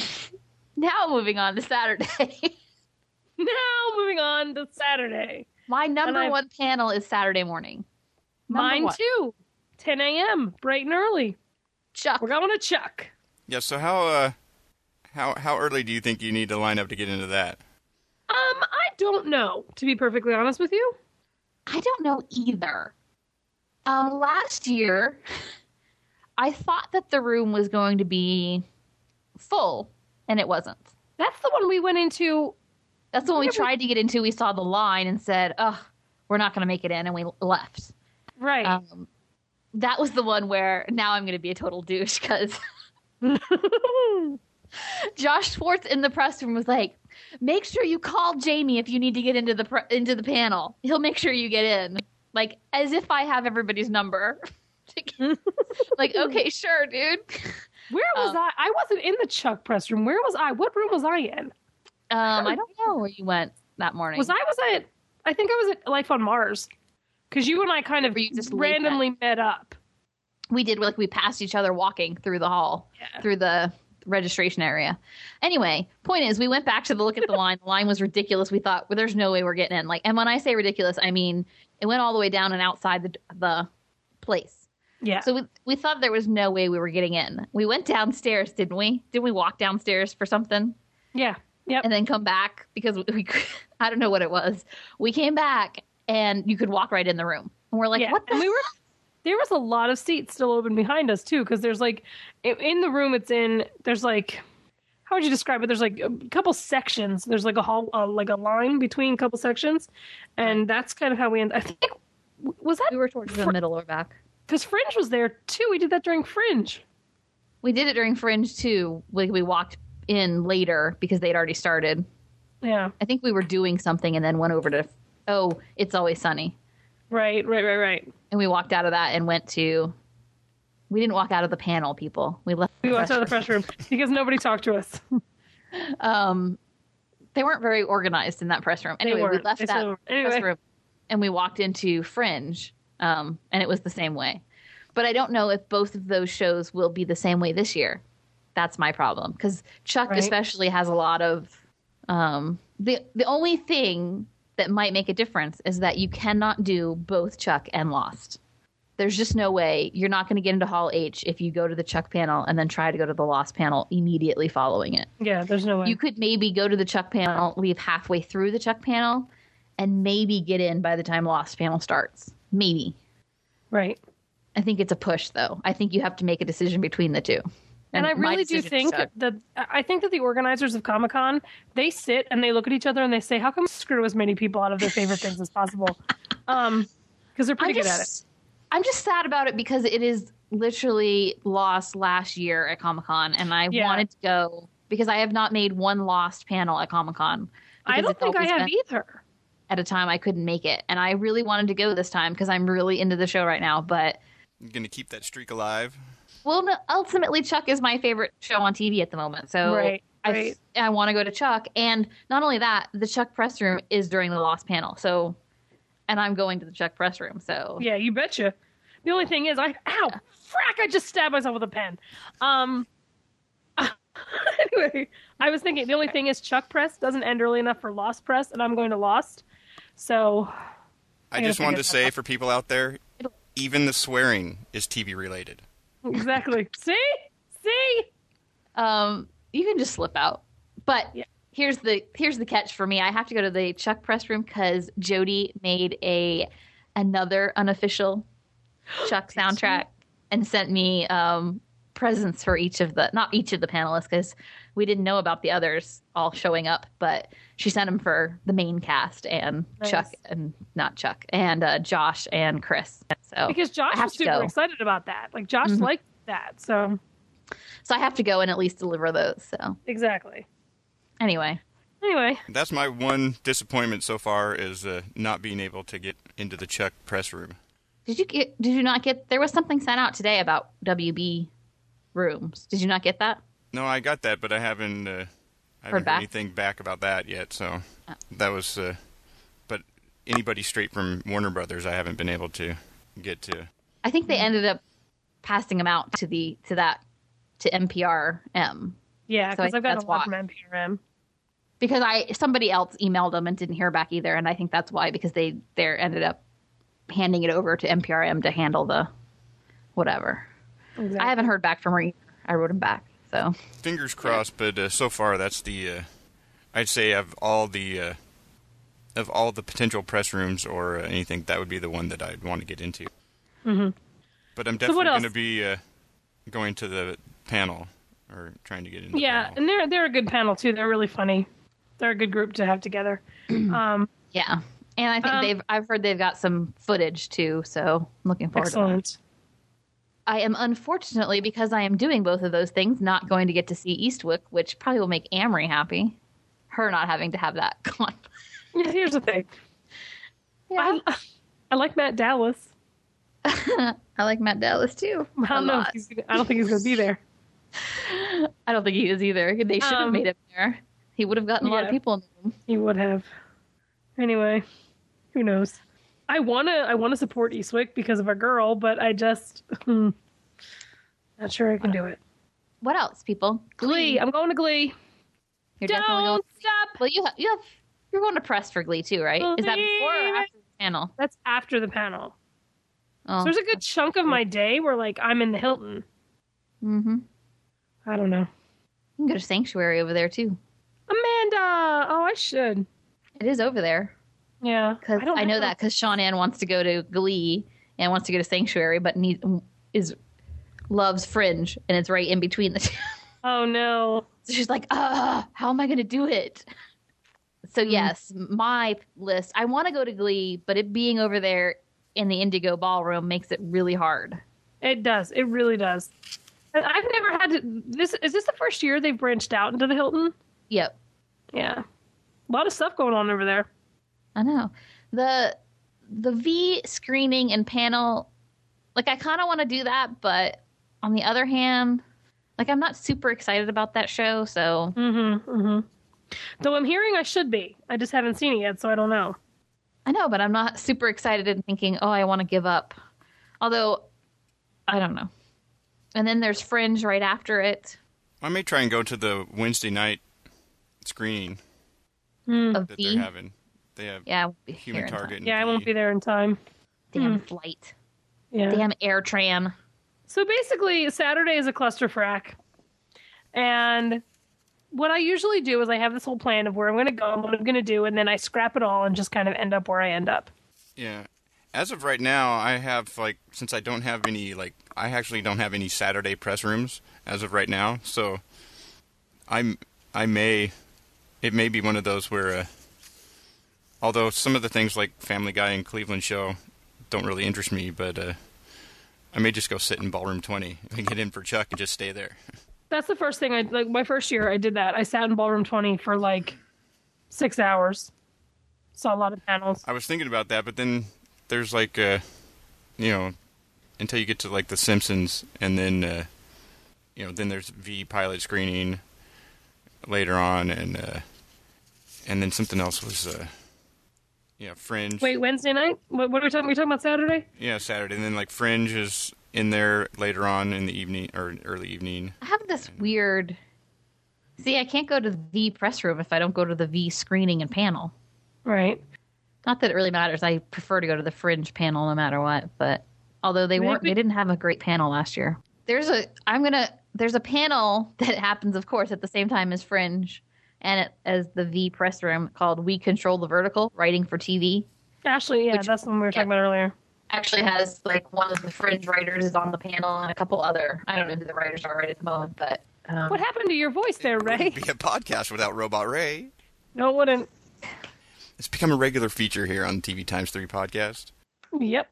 Now moving on to Saturday. Now moving on to Saturday. My number I- one panel is Saturday morning. Number Mine one. too. ten a.m. bright and early. Chuck. We're going to Chuck. Yeah, so how uh how how early do you think you need to line up to get into that? Um, I don't know, to be perfectly honest with you. I don't know either. Um, last year, I thought that the room was going to be full, and it wasn't. That's the one we went into. That's the one we Yeah, we- tried to get into. We saw the line and said, "Ugh, we're not going to make it in," and we left. Right. Um, that was the one where now I'm going to be a total douche because Josh Schwartz in the press room was like, "Make sure you call Jamie if you need to get into the pre- into the panel. He'll make sure you get in." Like as if I have everybody's number. Like, okay, sure, dude. Where was Um, I? I wasn't in the Chuck press room. Where was I? What room was I in? Um, I don't know where you went that morning. Was I? Was I at? I think I was at Life on Mars. Because you and I kind of Were you just late randomly met up. We did like we passed each other walking through the hall, Yeah. through the registration area. Anyway, point is, we went back to the look at the line. The line was ridiculous. We thought, well, there's no way we're getting in. Like, and when I say ridiculous, I mean it went all the way down and outside the the place. Yeah. So we we thought there was no way we were getting in. We went downstairs, didn't we? Didn't we walk downstairs for something yeah. Yep. and then come back because we, we I don't know what it was. We came back and you could walk right in the room. And we're like, yeah. what the and we were. There was a lot of seats still open behind us too, because there's like i- in the room it's in. There's like, how would you describe it? There's like a couple sections. There's like a hall, uh, like a line between a couple sections, and that's kind of how we end. I think was that We were towards the Fr- middle or back. because Fringe was there too. We did that during Fringe. We did it during Fringe too. Like we walked in later because they'd already started. Yeah. I think we were doing something and then went over to oh, It's Always Sunny. Right. Right. Right. Right. And we walked out of that and went to we didn't walk out of the panel, people. We left We the walked out of press the press room because nobody talked to us. room. Um they weren't very organized in that press room. They Anyway, we weren't. left They that still- anyway. press room and we walked into Fringe um, and it was the same way. But I don't know if both of those shows will be the same way this year. That's my problem, because Chuck Right. especially has a lot of um, the the only thing that might make a difference is that you cannot do both Chuck and Lost. There's just no way. You're not going to get into Hall H if you go to the Chuck panel and then try to go to the Lost panel immediately following it. Yeah, there's no way. You could maybe go to the Chuck panel, leave halfway through the Chuck panel, and maybe get in by the time Lost panel starts. Maybe. Right. I think it's a push, though. I think you have to make a decision between the two. And, I my really do decision is think Chuck. that I think that the organizers of Comic-Con, they sit and they look at each other and they say, how come we screw as many people out of their favorite things as possible? Um, because they're pretty I'm good at it. just, I'm just sad about it because it is literally Lost last year at Comic-Con, and I Yeah. wanted to go because I have not made one Lost panel at Comic-Con. I because don't it's think I always have been either. at a time I couldn't make it, and I really wanted to go this time because I'm really into the show right now, but You're going to keep that streak alive? well, no, ultimately, Chuck is my favorite show on T V at the moment. So Right, I, right. I want to go to Chuck. And not only that, the Chuck press room is during the Lost panel. So, and I'm going to the Chuck press room. So, Yeah, you betcha. The only thing is, I ow, frack! I just stabbed myself with a pen. Um. Anyway, I was thinking the only thing is Chuck Press doesn't end early enough for Lost Press, and I'm going to Lost. So I I just gotta wanted to figure that say out. for people out there, even the swearing is T V related. exactly. See, see. um, you can just slip out. But Yeah. here's the here's the catch for me. I have to go to the Chuck press room because Jody made a another unofficial Chuck soundtrack and sent me um, presents for each of the not each of the panelists because we didn't know about the others all showing up, but she sent them for the main cast and Nice. Chuck and not Chuck and uh, Josh and Chris. So Because Josh I have was to super go. excited about that. Like Josh Mhm. liked that. So So I have to go and at least deliver those. So exactly. anyway, Anyway, That's my one disappointment so far is uh, not being able to get into the Chuck press room. did you get? Did you not get? There was something sent out today about W B rooms. Did you not get that? No, I got that, but I haven't, uh, I haven't heard back? anything back about that yet. So that was, uh, but anybody straight from Warner Brothers, I haven't been able to get to. I think they ended up passing them out to the to that to N P R M yeah, So I because think I've got that's a lot why. from N P R M. because I somebody else emailed them and didn't hear back either, and I think that's why because they they ended up handing it over to N P R M to handle the whatever. Exactly. I haven't heard back from her either. I wrote him back, so Fingers crossed, but uh, so far that's the, uh, I'd say of all the, uh, of all the potential press rooms or uh, anything, that would be the one that I'd want to get into. Mhm. But I'm what definitely else? going to be uh, going to the panel or trying to get into. Yeah, the panel. and they're they're a good panel too. They're really funny. They're a good group to have together. um, yeah. And I think Um, they've I've heard they've got some footage too, so I'm looking forward to that. excellent. I am unfortunately, because I am doing both of those things, not going to get to see Eastwick, which probably will make Amory happy. Her not having to have that con. Yeah, here's the thing. Yeah. I, I like Matt Dallas. I like Matt Dallas too. I a don't know. If lot. he's, I don't think he's going to be there. I don't think he is either. They should have Um, made him there. He would have gotten a lot yeah. of people in the room. He would have. Anyway, who knows? I wanna I wanna support Eastwick because of our girl, but I just hmm, not sure I can do it. What else, people? Glee. I'm going to Glee. You're definitely going. Don't stop. Well, you have, you have you're going to press for Glee too, right? Is that before or Believe it. after the panel? That's after the panel. Oh, So there's a good chunk of my day where like I'm in the Hilton. mm-hmm. I don't know. You can go to Sanctuary over there too. Amanda. Oh, I should. It is over there. Yeah. Because don't I, know have- that because Sean Ann wants to go to Glee and wants to go to Sanctuary, but need, is loves Fringe, and it's right in between the two. Oh no. So she's like, ah, how am I going to do it? So yes, my list. I want to go to Glee, but it being over there in the Indigo Ballroom makes it really hard. It does. It really does. And I've never had to. This is this the first year they've branched out into the Hilton? Yep, Yeah. A lot of stuff going on over there. I know. the The V screening and panel, like I kind of want to do that, but on the other hand, like I'm not super excited about that show. So Mm-hmm. Mm-hmm. Though I'm hearing I should be. I just haven't seen it yet, so I don't know. I know, but I'm not super excited and thinking, oh, I want to give up. Although, I don't know. And then there's Fringe right after it. I may try and go to the Wednesday night screening Hmm. Of that V. they're having. They have Yeah, I won't be here Human in Target. time. And Yeah, I won't V. be there in time. Damn Hmm. flight. Yeah. Damn AirTran. So basically, Saturday is a clusterfuck. And what I usually do is I have this whole plan of where I'm going to go and what I'm going to do, and then I scrap it all and just kind of end up where I end up. Yeah. As of right now, I have, like, since I don't have any, like, I actually don't have any Saturday press rooms as of right now, so I'm, I may, it may be one of those where, uh, although some of the things like Family Guy and Cleveland Show don't really interest me, but uh, I may just go sit in Ballroom twenty and get in for Chuck and just stay there. That's the first thing I, like, my first year I did that. I sat in Ballroom twenty for like six hours. Saw a lot of panels. I was thinking about that, but then there's like, uh, you know, until you get to like The Simpsons, and then, uh, you know, then there's V pilot screening later on, and uh, and then something else was, uh, yeah, Fringe. Wait, Wednesday night? What, what are we talking? We're talking about Saturday? Yeah, Saturday, and then like Fringe is in there later on in the evening or early evening. I have this weird... See, I can't go to the V press room if I don't go to the V screening and panel. Right. Not that it really matters. I prefer to go to the Fringe panel no matter what. But although they weren't, Maybe- they didn't have a great panel last year. There's a I'm gonna there's a panel that happens, of course, at the same time as Fringe and it, as the V press room called "We Control the Vertical: Writing for T V." Ashley, yeah, Which- that's the one we were talking yeah. about earlier. Actually, has like one of the Fringe writers is on the panel and a couple other. I don't know who the writers are right at the moment, but um, What happened to your voice there, Ray? Wouldn't be a podcast without Robot Ray. No, it wouldn't. It's become a regular feature here on T V Times three podcast. Yep.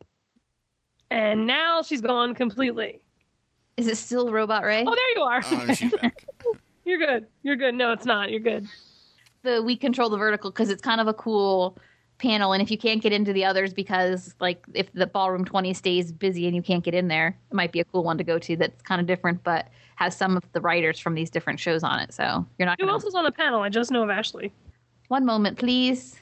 And now she's gone completely. is it still Robot Ray? Oh, there you are. Oh, she's back. You're good. You're good. No, it's not. You're good. The We Control the Vertical because it's kind of a cool panel, and if you can't get into the others because like if the Ballroom twenty stays busy and you can't get in there, it might be a cool one to go to that's kind of different but has some of the writers from these different shows on it, so you're not Who gonna... else is on the panel? I just know of Ashley. One moment please.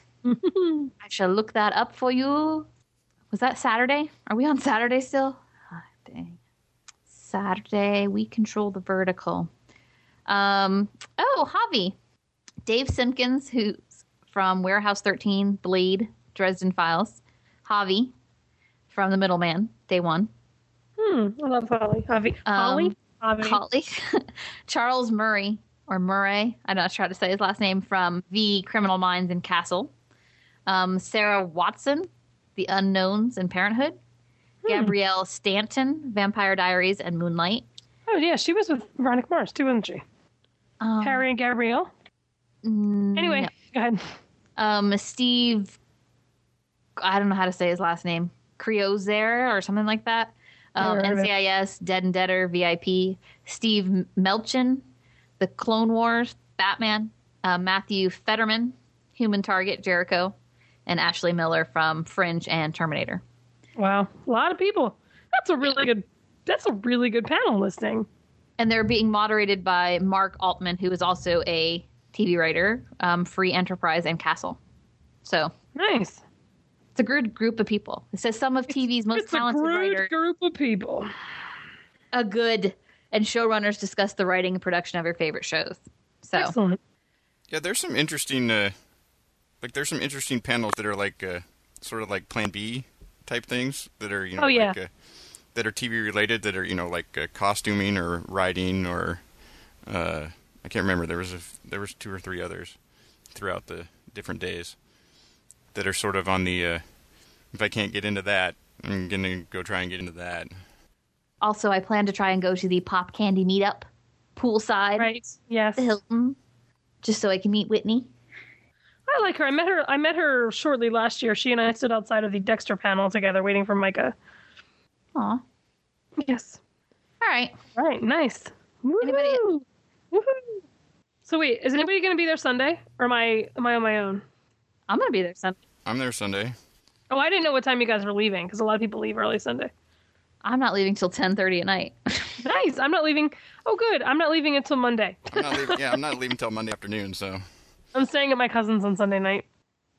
I shall look that up for you. Was that Saturday? Are we on Saturday still? Oh, dang. Saturday, We Control the Vertical. Um, oh, Javi. Dave Simpkins, who's from Warehouse thirteen, Blade, Dresden Files. Javi from The Middleman, Day One. Hmm. I love Holly. Javi. Um, Holly? Javi. Holly. Charles Murray, or Murray, I don't know how to say his last name, from V, Criminal Minds, and Castle. Um, Sarah Watson, The Unknowns and Parenthood. Gabrielle Stanton, Vampire Diaries and Moonlight. Oh, yeah. She was with Veronica Mars, too, wasn't she? Um, Harry and Gabrielle? mm, Anyway, no. go ahead. Um, Steve, I don't know how to say his last name, Creozer or something like that. Um, Never heard of N C I S, Dead and Deader, V I P. Steve Melchin, The Clone Wars, Batman. Uh, Matthew Fetterman, Human Target, Jericho. And Ashley Miller from Fringe and Terminator. Wow. A lot of people. That's a really good, that's a really good panel listing. And they're being moderated by Mark Altman, who is also a T V writer, um, Free Enterprise and Castle. So Nice. it's a good group of people. It says some of T V's most It's a talented great writers. group of people. A good and showrunners discuss the writing and production of your favorite shows. So Excellent. Yeah, there's some interesting, uh, like there's some interesting panels that are like, uh, sort of like Plan B type things that are, you know, Oh, yeah. like, uh, that are T V related, that are, you know, like uh, costuming or writing or, uh, I can't remember. There was a, there was two or three others throughout the different days that are sort of on the, uh, if I can't get into that, I'm gonna go try and get into that. also, I plan to try and go to the Pop Candy meetup poolside, Right. Yes. the Hilton, just so I can meet Whitney. I like her. I met her. I met her shortly last year. She and I stood outside of the Dexter panel together, waiting for Micah. Aw. Yes. All right. Right. Nice. Anybody- Woohoo! Woohoo! So wait, is anybody going to be there Sunday, or am I am I on my own? I'm gonna be there Sunday. I'm there Sunday. Oh, I didn't know what time you guys were leaving because a lot of people leave early Sunday. I'm not leaving till ten thirty at night. Nice. I'm not leaving. Oh, good. I'm not leaving until Monday. I'm not leaving, yeah, I'm not leaving till Monday afternoon, so. I'm staying at my cousin's on Sunday night.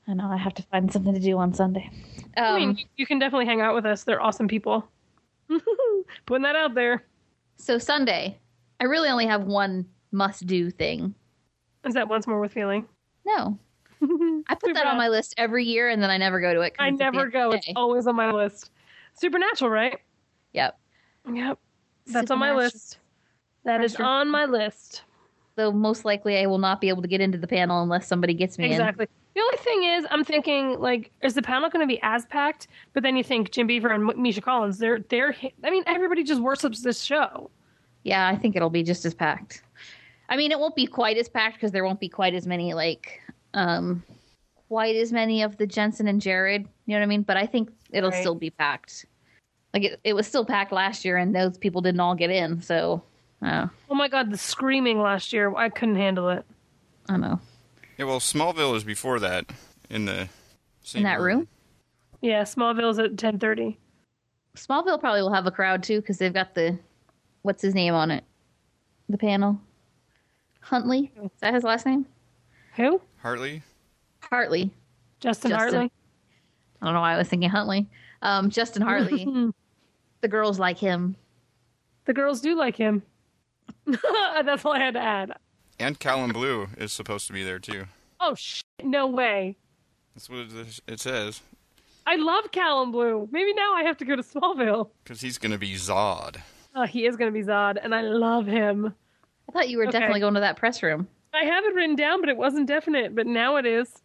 I know, I have to find something to do on Sunday. Um, I mean, you can definitely hang out with us. They're awesome people. Putting that out there. So Sunday, I really only have one must-do thing. Is that Once More with Feeling? No. I put that on my list every year, and then I never go to it. I never go. It's always on my list. Supernatural, right? Yep. Yep. That's on my list. That is Pressure. on my list. So most likely I will not be able to get into the panel unless somebody gets me Exactly. The only thing is, I'm thinking, like, is the panel going to be as packed? But then you think Jim Beaver and M- Misha Collins, they're, they're, I mean, everybody just worships this show. in. Yeah, I think it'll be just as packed. I mean, it won't be quite as packed because there won't be quite as many, like, um, quite as many of the Jensen and Jared. You know what I mean? But I think it'll Right. still be packed. Like, it, it was still packed last year, and those people didn't all get in, so, uh, Oh my God, the screaming last year, I couldn't handle it. I don't know. Yeah, well, Smallville is before that in the same In that room? Yeah, Smallville's at ten thirty. Smallville probably will have a crowd, too, because they've got the, what's his name on it? The panel? Huntley? Is that his last name? Who? Hartley? Justin, Hartley. Justin. Hartley? I don't know why I was thinking Huntley. Um, Justin Hartley. The girls like him. The girls do like him. That's all I had to add. And Callum Blue is supposed to be there, too. Oh, shit, no way. That's what it says. I love Callum Blue. Maybe now I have to go to Smallville. Because he's going to be Zod. Oh, he is going to be Zod, and I love him. I thought you were Okay. definitely going to that press room. I have it written down, but it wasn't definite, but now it is.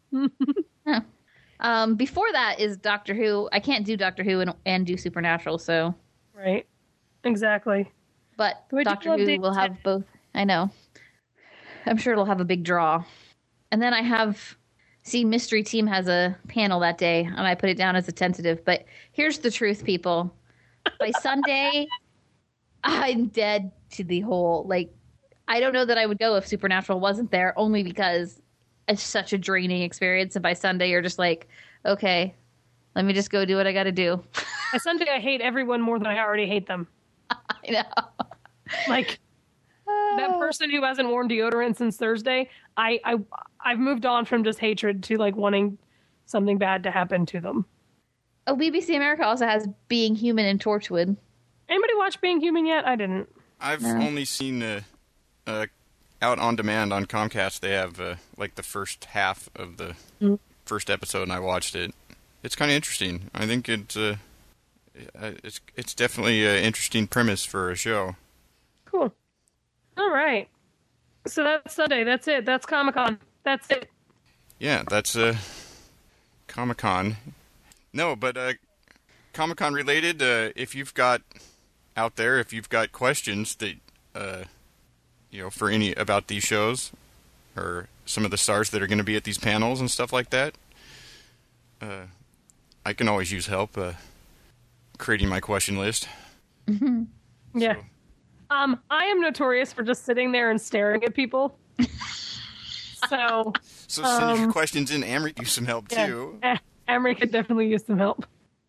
Um, before that is Doctor Who. I can't do Doctor Who and, and do Supernatural, so. Right. Exactly. But But I do Doctor love Who David will have Tennant. both. I know. I'm sure it'll have a big draw. And then I have. See, Mystery Team has a panel that day, and I put it down as a tentative. But here's the truth, people. By Sunday, I'm dead to the whole. Like, I don't know that I would go if Supernatural wasn't there, only because it's such a draining experience. And by Sunday, you're just like, okay, let me just go do what I got to do. By Sunday, I hate everyone more than I already hate them. I know. Like, that person who hasn't worn deodorant since Thursday, I, I, I've moved on from just hatred to, like, wanting something bad to happen to them. Oh, B B C America also has Being Human in Torchwood. Anybody watch Being Human yet? I didn't. I've No. only seen uh, uh, out on demand on Comcast. They have uh, like the first half of the Mm. first episode, and I watched it. It's kind of interesting. I think it's uh, it's it's definitely an interesting premise for a show. Cool. All right. So that's Sunday. That's it. That's Comic-Con. That's it. Yeah, that's uh, Comic Con. No, but uh, Comic Con related. Uh, if you've got out there, if you've got questions that uh, you know for any about these shows or some of the stars that are going to be at these panels and stuff like that, uh, I can always use help uh, creating my question list. Yeah. So- Um, I am notorious for just sitting there and staring at people. So, So send your Um, questions in. Amrit use some help yeah. too. Eh, Emery could definitely use some help.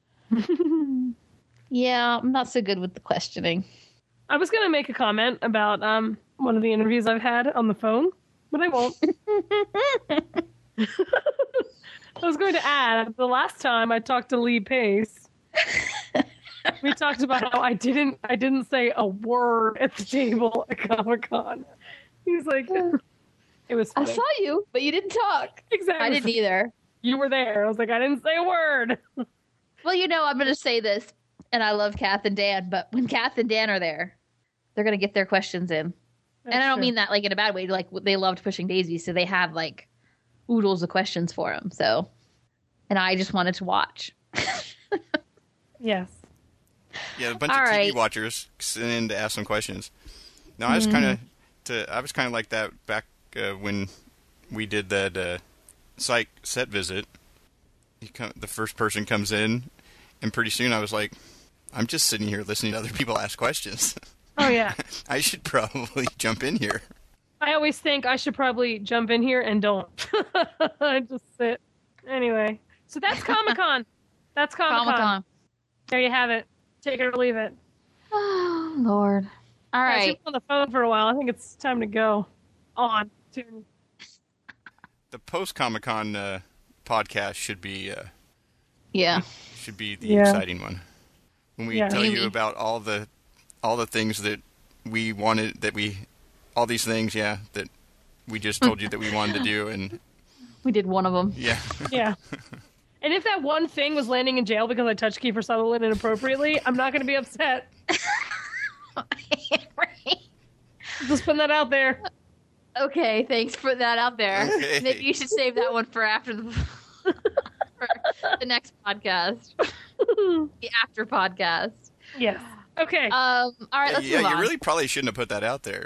Yeah, I'm not so good with the questioning. I was going to make a comment about um one of the interviews I've had on the phone, but I won't. I was going to add, the last time I talked to Lee Pace, we talked about how I didn't I didn't say a word at the table at Comic-Con. He's like, it was I funny. saw you, but you didn't talk. Exactly. I didn't either. You were there. I was like, I didn't say a word. Well, you know, I'm going to say this, and I love Kath and Dan, but when Kath and Dan are there, they're going to get their questions in. and I don't mean that like in a bad way. Like, they loved Pushing Daisies, so they have like oodles of questions for them. So, and I just wanted to watch. Yes. Yeah, a bunch All of T V right. watchers sent in to ask some questions. No, I was kind of to I was kind of like that back uh, when we did that uh, psych set visit. He come, the first person comes in, and pretty soon I was like, I'm just sitting here listening to other people ask questions. Oh, yeah. I should probably jump in here. I always think I should probably jump in here and don't. I just sit. Anyway. So that's Comic-Con. That's Comic-Con. Comic-Con. There you have it. Take it or leave it. Oh, Lord. All I right. was on the phone for a while. I think it's time to go. On. To. The post Comic Con uh, podcast should be uh, Yeah. should be the Yeah. exciting one. When we Yeah. tell you Maybe. about all the all the things that we wanted, that we all these things, yeah, that we just told you that we wanted to do, and We did one of them. yeah, Yeah. And if that one thing was landing in jail because I touched Kiefer Sutherland inappropriately, I'm not going to be upset. Just putting that out there. Okay, thanks for that out there. Okay. Maybe you should save that one for after the for the next podcast, the after podcast. Yes. Okay. Um. All right, let's yeah. move You on. really probably shouldn't have put that out there.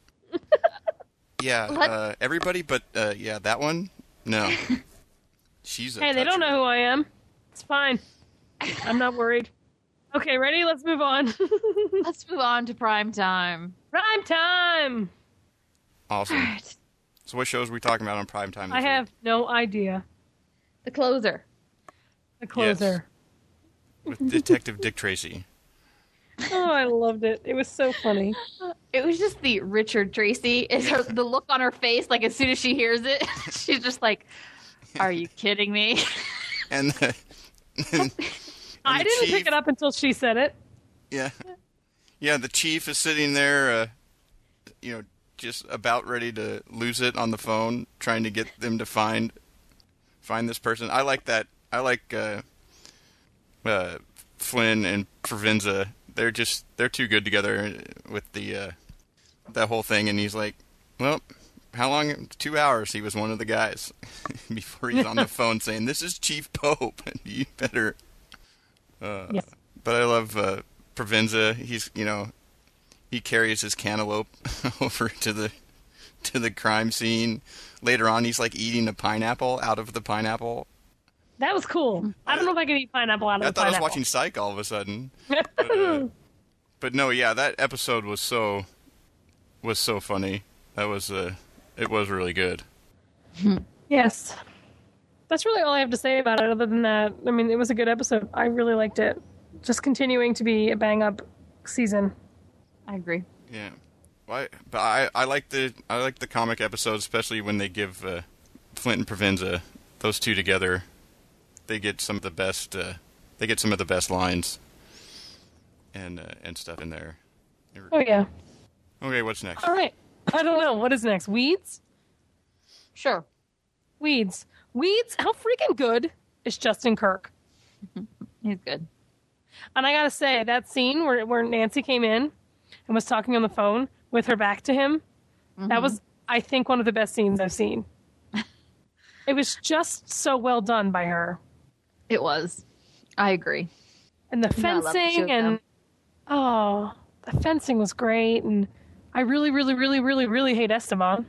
Yeah, What? uh, everybody, but uh, yeah, that one, no. She's a Hey, they don't toucher. know who I am. It's fine. I'm not worried. Okay, ready? Let's move on. Let's move on to prime time. Prime time. Awesome. All right. So, what shows are we talking about on prime time? This I have no idea. The closer. The closer. week? With Detective Dick Tracy. Oh, I loved it. It was so funny. It was just the Richard Tracy. Is her the look on her face? Like as soon as she hears it, she's just like, "Are you kidding me?" And, the, and I the didn't chief, pick it up until she said it. Yeah, yeah. The chief is sitting there, uh, you know, just about ready to lose it on the phone, trying to get them to find find this person. I like that. I like uh, uh, Flynn and Provenza. They're just they're too good together with the uh, that whole thing. And he's like, "Well, how long? Two hours." He was one of the guys before he's on the phone saying, "This is Chief Pope, and you better." Uh, Yes. But I love uh, Provenza. He's you know he carries his cantaloupe over to the to the crime scene. Later on, he's like eating a pineapple out of the pineapple. That was cool. I don't know if I can eat pineapple out of I the thought I was pineapple. watching Psych all of a sudden. But, uh, but no, yeah, that episode was so was so funny. That was uh, it was really good. Yes. That's really all I have to say about it. Other than that, I mean, it was a good episode. I really liked it. Just continuing to be a bang up season. I agree. Yeah, well, I, but I I like the I like the comic episodes, especially when they give uh, Flint and Provenza, those two together. They get some of the best. Uh, they get some of the best lines and uh, and stuff in there. Oh yeah. Okay, what's next? All right. I don't know. What is next? Weeds? Sure. Weeds. Weeds. How freaking good is Justin Kirk? He's good. And I gotta say, that scene where where Nancy came in and was talking on the phone with her back to him, that was, I think, one of the best scenes I've seen. It was just so well done by her. It was. I agree. And the Yeah, I love the show, fencing and though. oh, the fencing was great. And I really, really, really, really, really hate Esteban.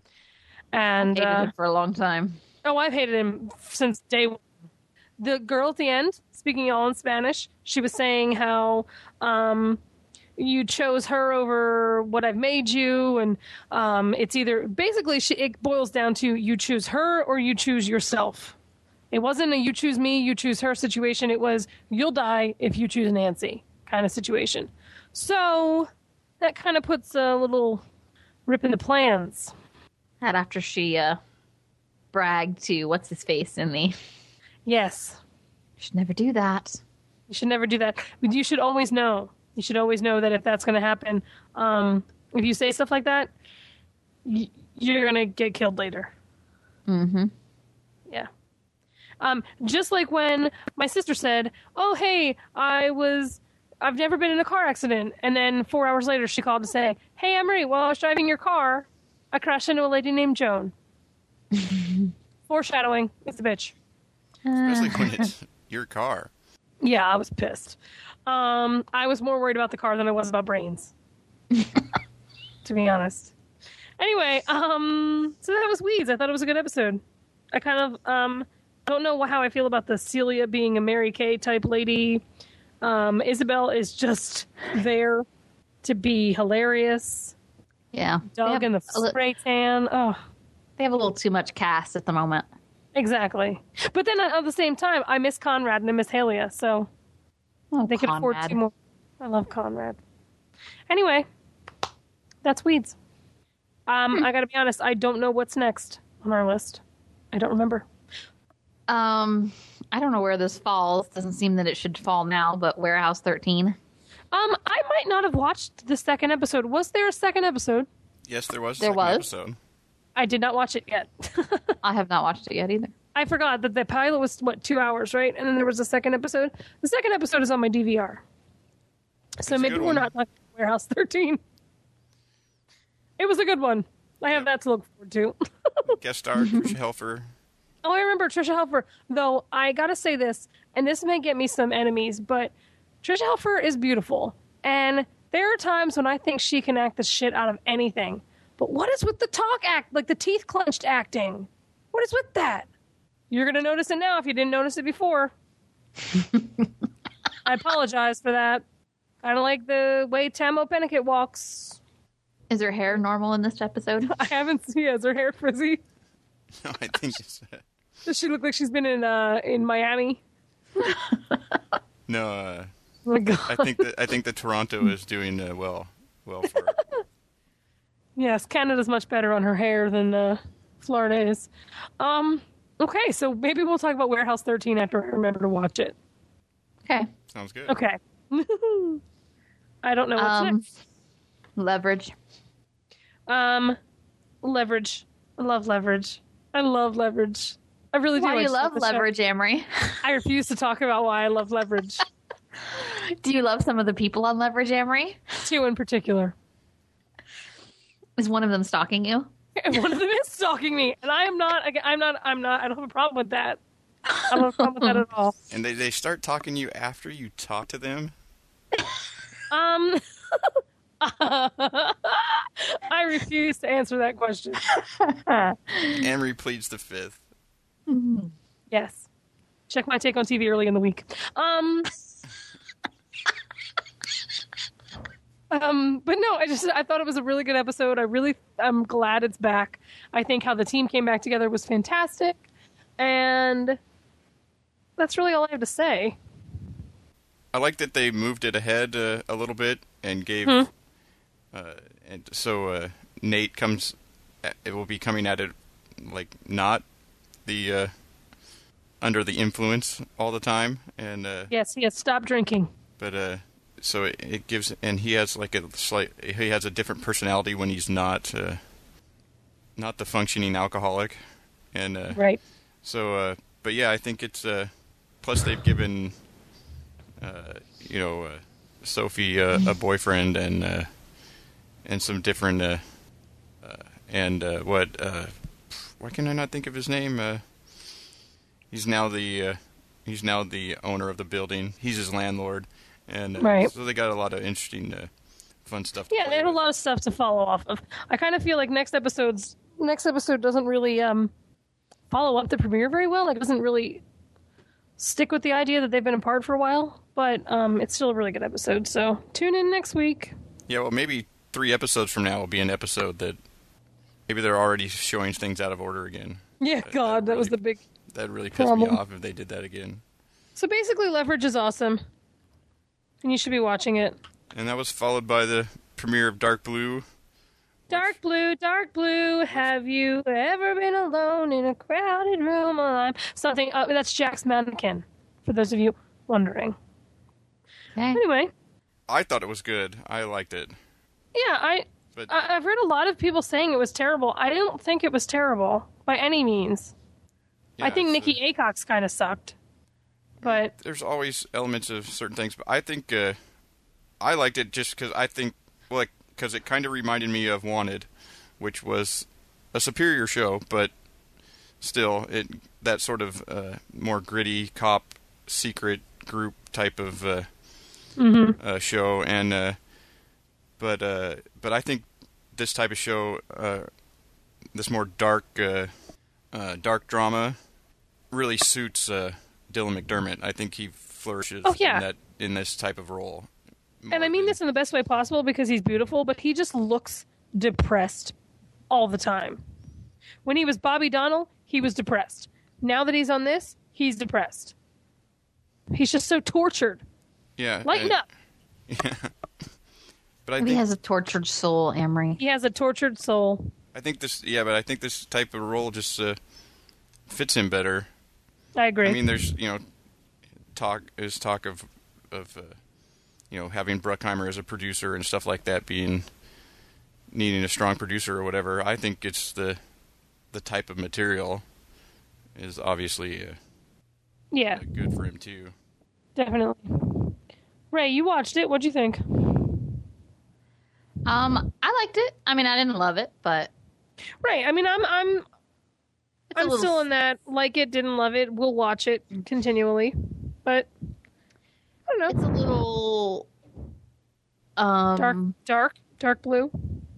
And Hated uh, him for a long time. oh, I've hated him since day one. The girl at the end, speaking all in Spanish, she was saying how um, you chose her over what I've made you, and um, it's either basically she, it boils down to you choose her or you choose yourself. It wasn't a you choose me, you choose her situation. It was you'll die if you choose Nancy kind of situation. So that kind of puts a little rip in the plans. That after she uh, bragged to what's his face in the. Yes. Should never do that. You should never do that. But you should always know. You should always know that if that's going to happen, um, if you say stuff like that, y- you're going to get killed later. Mm-hmm. Yeah. Um, just like when my sister said, "Oh, hey, I was, I've never been in a car accident," and then four hours later she called to say, "Hey, Emery, while I was driving your car, I crashed into a lady named Joan." Foreshadowing. It's a bitch. Especially when it's your car. Yeah, I was pissed. Um, I was more worried about the car than I was about brains. To be honest. Anyway, um, so that was Weeds. I thought it was a good episode. I kind of um, don't know how I feel about the Celia being a Mary Kay type lady. Um, Isabel is just there to be hilarious. Yeah. They Doug have and the a li- spray tan. Oh, They have a little too much cast at the moment. exactly. But then at the same time, I miss Conrad and I miss Halia, so Oh, they could afford Conrad. two more. I love Conrad. Anyway, that's Weeds. Um, I gotta be honest, I don't know what's next on our list. I don't remember. Um, I don't know where this falls. Doesn't seem that it should fall now, but Warehouse thirteen. Um, I might not have watched the second episode. Was there a second episode? Yes, there was. a There second was? Episode. I did not watch it yet. I have not watched it yet either. I forgot that the pilot was, what, two hours, right? And then there was a second episode. The second episode is on my D V R. So That's a maybe good we're one. not talking about Warehouse thirteen. It was a good one. I have that to look forward to. Guest star Tricia Helfer. Oh, I remember Trisha Helfer. Though, I gotta say this, and this may get me some enemies, but Trisha Helfer is beautiful. And there are times when I think she can act the shit out of anything. But what is with the talk act, like the teeth clenched acting? What is with that? You're gonna notice it now if you didn't notice it before. I apologize for that. I don't like the way Tamo Pennicott walks. Is her hair normal in this episode? I haven't seen, is her hair frizzy? No, I think it's. Uh, Does she look like she's been in uh, in Miami? no, uh, Oh my God. I think that I think that Toronto is doing uh, well, well for her. Yes, Canada's much better on her hair than uh, Florida is. Um, okay, so maybe we'll talk about Warehouse thirteen after I remember to watch it. Okay. Sounds good. Okay. I don't know what's Um, next. Leverage. Um, Leverage. I love Leverage. I love Leverage. I really do. Why I do you just love the show. Leverage, Amory? I refuse to talk about why I love Leverage. Do you love some of the people on Leverage, Amory? Two in particular. Is one of them stalking you? And one of them is stalking me, and I am not. I'm not. I'm not. I don't have a problem with that. I don't have a problem with that at all. And they, they start talking to you after you talk to them? Um, I refuse to answer that question. Amory pleads the fifth. Yes. Check my take on T V early in the week. Um, um, but no, I just I thought it was a really good episode. I really I'm glad it's back. I think how the team came back together was fantastic, and that's really all I have to say. I like that they moved it ahead uh, a little bit and gave, Hmm. uh, and so uh, Nate comes, it will be coming at it like not the uh, under the influence all the time, and uh, Yes, he has stopped drinking. but uh, so it, it gives, and he has like a slight, he has a different personality when he's not uh, not the functioning alcoholic, and uh, Right. so uh, but yeah, I think it's uh, plus they've given. Uh, you know, uh, Sophie uh, a boyfriend and uh, and some different uh, uh, and uh, what? Uh, why can I not think of his name? Uh, he's now the uh, he's now the owner of the building. He's his landlord, and uh, Right. so they got a lot of interesting, uh, fun stuff. To Yeah, play they have a with. lot of stuff to follow off of. I kind of feel like next episode's next episode doesn't really um follow up the premiere very well. Like, it doesn't really stick with the idea that they've been apart for a while. But um, it's still a really good episode. So tune in next week. Yeah, well, maybe three episodes from now will be an episode that maybe they're already showing things out of order again. Yeah, That- God, that that was really- the big. That'd really piss me Problem. off if they did that again. So basically, Leverage is awesome, and you should be watching it. And that was followed by the premiere of Dark Blue. Dark blue, dark blue. Have you ever been alone in a crowded room? I'm something. Uh, that's Jack's mannequin. For those of you wondering. Okay. Anyway, I thought it was good. I liked it. yeah, I. But I- I've heard a lot of people saying it was terrible. I don't think it was terrible by any means. I yeah, think it's, Nikki uh, Acox kind of sucked. But there's always elements of certain things, but I think uh, I liked it just because I think, well, like, because it kind of reminded me of Wanted, which was a superior show, but still, it that sort of uh, more gritty cop secret group type of uh, Mm-hmm. uh, show, and uh, but uh, but I think this type of show, uh, this more dark uh, uh, dark drama, really suits uh, Dylan McDermott. I think he flourishes Oh, yeah. in that in this type of role. And I mean this in the best way possible because he's beautiful, but he just looks depressed all the time. When he was Bobby Donnell, he was depressed. Now that he's on this, he's depressed. He's just so tortured. yeah, Lighten and- up. But I But he think has a tortured soul, Amory. He has a tortured soul. I think this yeah, but I think this type of role just uh, fits him better. I agree. I mean, there's you know, talk is talk of of uh, you know having Bruckheimer as a producer and stuff like that, being needing a strong producer or whatever. I think it's the the type of material is obviously uh, yeah, uh, good for him too. definitely. Ray, you watched it. What'd you think? Um, I liked it. I mean, I didn't love it, but Right. I mean, I'm I'm it's a I'm little still in that like it, didn't love it. We'll watch it continually, but I don't know. It's a little um Dark, dark, dark blue.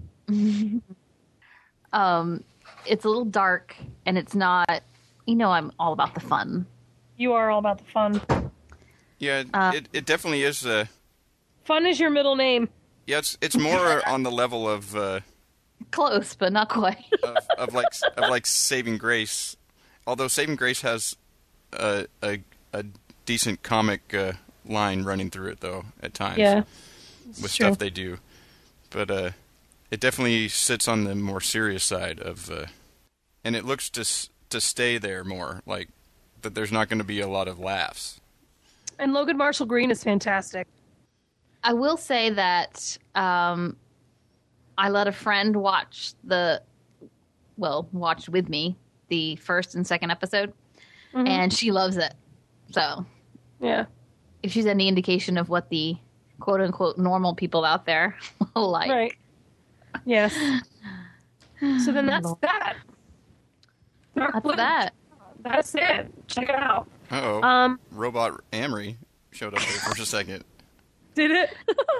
um it's a little dark, and it's not, you know, I'm all about the fun. You are all about the fun. Yeah, Uh, it it definitely is. Uh, Fun is your middle name. yeah, it's it's more on the level of. Uh, Close, but not quite. of, of like of like Saving Grace, although Saving Grace has a a, a decent comic uh, line running through it though at times. Yeah. with true. stuff they do, but uh, it definitely sits on the more serious side of, uh, and it looks to s- to stay there more, like that. There's not going to be a lot of laughs. And Logan Marshall Green is fantastic. I will say that um, I let a friend watch the, well, watch with me the first and second episode, Mhm. and she loves it. So Yeah. if she's any indication of what the quote unquote normal people out there will like. Right. Yes. So then that's that. Dark That's Blue. that. That's it. Check it out. Uh oh, Um, Robot Amory showed up there for a second. did it?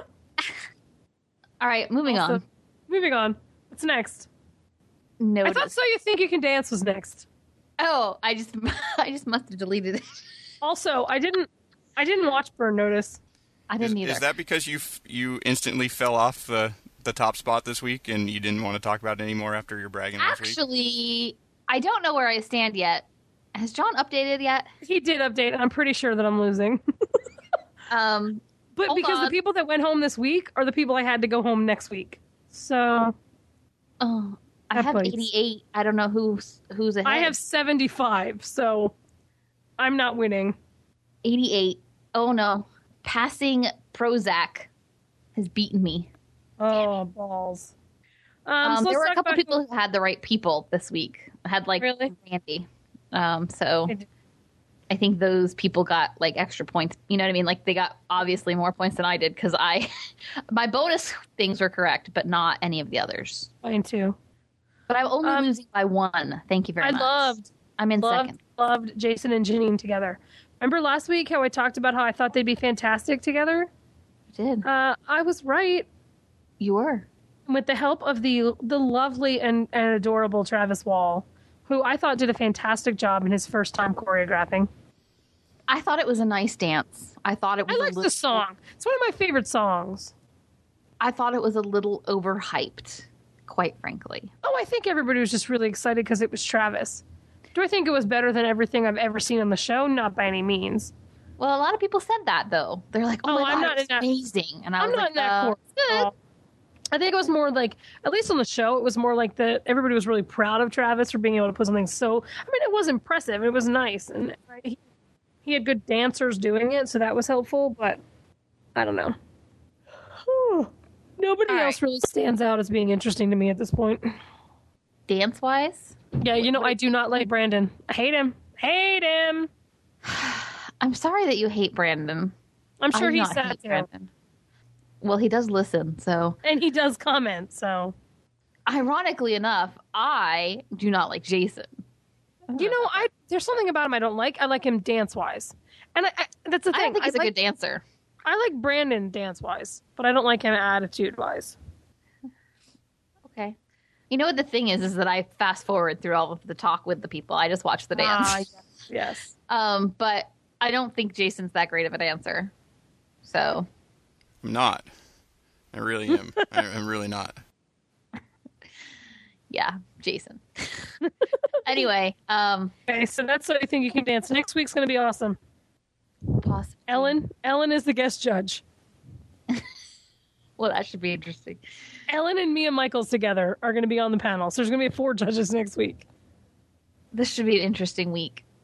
All right, moving Also- on. Moving on. What's next? No, I thought So You Think You Can Dance was next. Oh, I just I just must have deleted it. Also, I didn't I didn't watch Burn Notice. I Is, didn't either. is that because you f- you instantly fell off the the top spot this week and you didn't want to talk about it anymore after your bragging last week? Actually, I don't know where I stand yet. Has John updated yet? He did update, and I'm pretty sure that I'm losing. Um, But Hold because on. the people that went home this week are the people I had to go home next week. So oh, I That have place. eighty-eight. I don't know who's who's ahead. I have seventy-five, so I'm not winning. eighty-eight. Oh no, passing Prozac has beaten me. Oh, balls. Um, Um, so there let's were a talk couple about- people who had the right people this week. Had like Really? Randy. Um, so I did- I think those people got like extra points. You know what I mean? Like they got obviously more points than I did because I my bonus things were correct, but not any of the others. Mine too. But I'm only Um, losing by one. Thank you very I much. loved, I'm in loved, second. loved Jason and Janine together. Remember last week how I talked about how I thought they'd be fantastic together? You did. Uh, I was right. You were. With the help of the the lovely and, and adorable Travis Wall, who I thought did a fantastic job in his first time choreographing. I thought it was a nice dance. I thought it was I a liked little, the song. It's one of my favorite songs. I thought it was a little overhyped, quite frankly. Oh, I think everybody was just really excited because it was Travis. Do I think it was better than everything I've ever seen on the show? Not by any means. Well, a lot of people said that though. They're like, "Oh, Oh, my I'm god, not it's in that- amazing!" And I I'm was not like, in that uh, court. good. Oh. I think it was more like, at least on the show, it was more like that everybody was really proud of Travis for being able to put something so. I mean, it was impressive. It was nice, and he, he had good dancers doing it, so that was helpful. But I don't know. Nobody All right. else really stands out as being interesting to me at this point. Dance wise, Yeah, you know, I do not like Brandon. I hate him. Hate him. I'm sorry that you hate Brandon. I'm I sure do he's not sad hate too, Brandon. Well, he does listen, so and he does comment. So ironically enough, I do not like Jason. you know, I there's something about him I don't like. I like him dance wise, and I, I, that's the I thing. don't think he's a like, good dancer. I like Brandon dance wise, but I don't like him attitude wise. Okay. You know what the thing is, is that I fast forward through all of the talk with the people. I just watch the dance. Ah, yes. yes. Um, but I don't think Jason's that great of a dancer. So I'm not. I really am. I, I'm really not. yeah, Jason. Anyway, um, Okay, so that's what I think you can dance. Next week's going to be awesome. possibly. Ellen, Ellen is the guest judge. Well, that should be interesting. Ellen and Mia Michaels together are going to be on the panel. So there's going to be four judges next week. This should be an interesting week.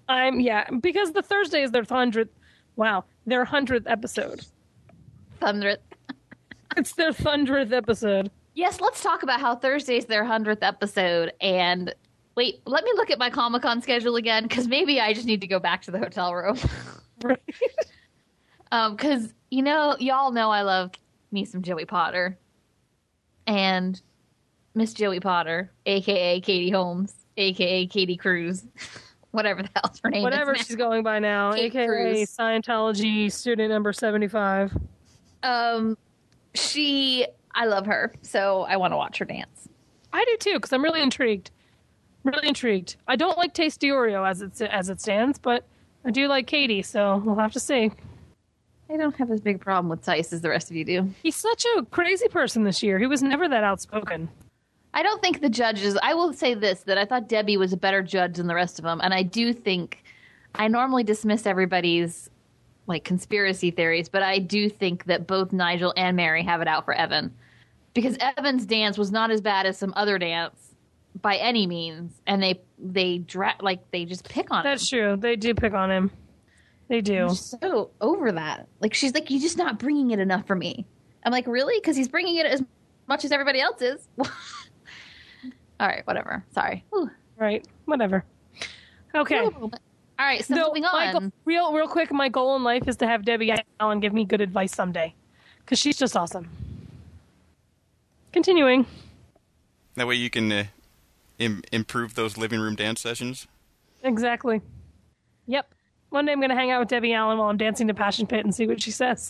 I'm yeah because the Thursday is their hundredth. Wow, their hundredth episode. Hundredth. It's their hundredth episode. Yes, let's talk about how Thursday's their hundredth episode. And wait, let me look at my Comic-Con schedule again, because maybe I just need to go back to the hotel room. Right. um, because you know, y'all know I love me some Joey Potter, and Miss Joey Potter, aka Katie Holmes, aka Katie Cruz, whatever the hell's her name Whatever is. she's going by now, Kate aka Cruz. Scientology student number seventy-five. Um, she, I love her, so I want to watch her dance. I do too, because I'm really intrigued. Really intrigued. I don't like Tasty Oreo as it as it stands, but I do like Katie, so we'll have to see. I don't have as big a problem with Tice as the rest of you do. He's such a crazy person this year. He was never that outspoken. I don't think the judges, I will say this, that I thought Debbie was a better judge than the rest of them. And I do think, I normally dismiss everybody's like conspiracy theories, but I do think that both Nigel and Mary have it out for Evan. Because Evan's dance was not as bad as some other dance by any means. And they, they dra- like, they just pick on him. That's true. They do pick on him. They do. I'm so over that. Like, she's like, you're just not bringing it enough for me. I'm like, really? Because he's bringing it as much as everybody else is. All right, whatever. Sorry. Whew. Right. Whatever. Okay. All right, so No, moving my on. go- real, real quick, my goal in life is to have Debbie Allen give me good advice someday. Because she's just awesome. Continuing. That way you can uh, Im- improve those living room dance sessions. Exactly. Yep. One day I'm going to hang out with Debbie Allen while I'm dancing to Passion Pit and see what she says.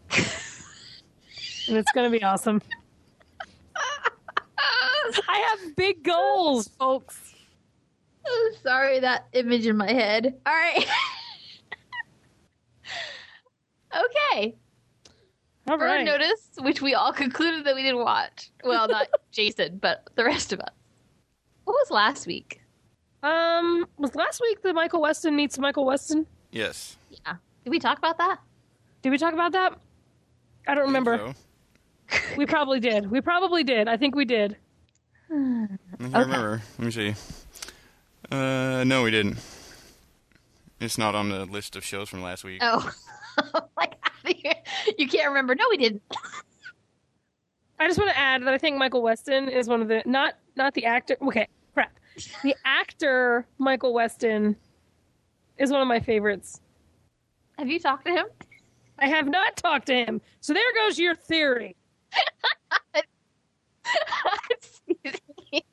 And it's going to be awesome. I have big goals, folks. Oh, sorry, that image in my head. All right. Okay. All Burn right. Notice, which we all concluded that we didn't watch. Well, not Jason, but the rest of us. What was last week? Um, was last week the Michael Weston meets Michael Weston? Yes. Yeah. Did we talk about that? Did we talk about that? I don't remember. So, We probably did. We probably did. I think we did. I can't remember. Let me see. Uh, no, we didn't. It's not on the list of shows from last week. Oh. Like, you can't remember. No, we didn't. I just want to add that I think Michael Weston is one of the not not the actor. Okay, crap. The actor Michael Weston is one of my favorites. Have you talked to him? I have not talked to him, so there goes your theory. Excuse me.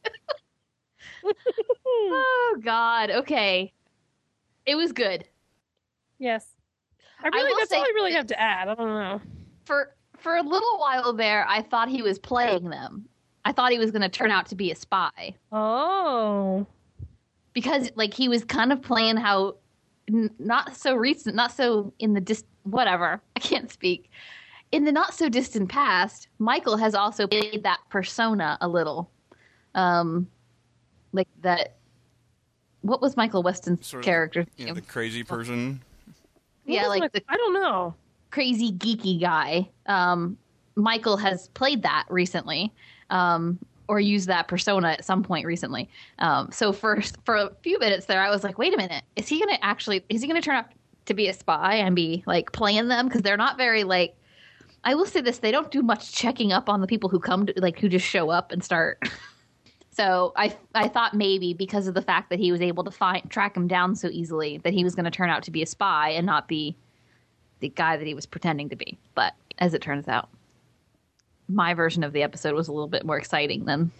Oh, God. Okay. It was good. Yes, I really. will That's say all I really that- have to add. I don't know. For for a little while there, I thought he was playing them. I thought he was going to turn out to be a spy. Oh, Because, like, he was kind of playing how n- not so recent, not so in the dis- whatever. I can't speak. In the not so distant past, Michael has also played that persona a little. Um, like that. What was Michael Weston's Sort of, character? You know, name? the crazy person. What Yeah, was like my- the I don't know. crazy geeky guy. Um, Michael has played that recently, um, or used that persona at some point recently. Um, so for for a few minutes there, I was like, wait a minute, is he going to actually? Is he going to turn out to be a spy and be like playing them? Because they're not very like. I will say this: they don't do much checking up on the people who come to like who just show up and start. So I I thought maybe because of the fact that he was able to find track him down so easily that he was going to turn out to be a spy and not be the guy that he was pretending to be. But as it turns out, my version of the episode was a little bit more exciting than.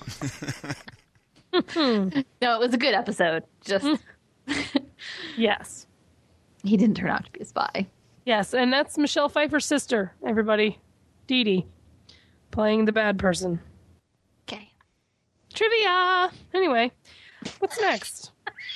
No, it was a good episode. Just Yes, he didn't turn out to be a spy. yes, and that's Michelle Pfeiffer's sister. Everybody, Dee Dee, playing the bad person. Okay. Trivia. Anyway, what's next?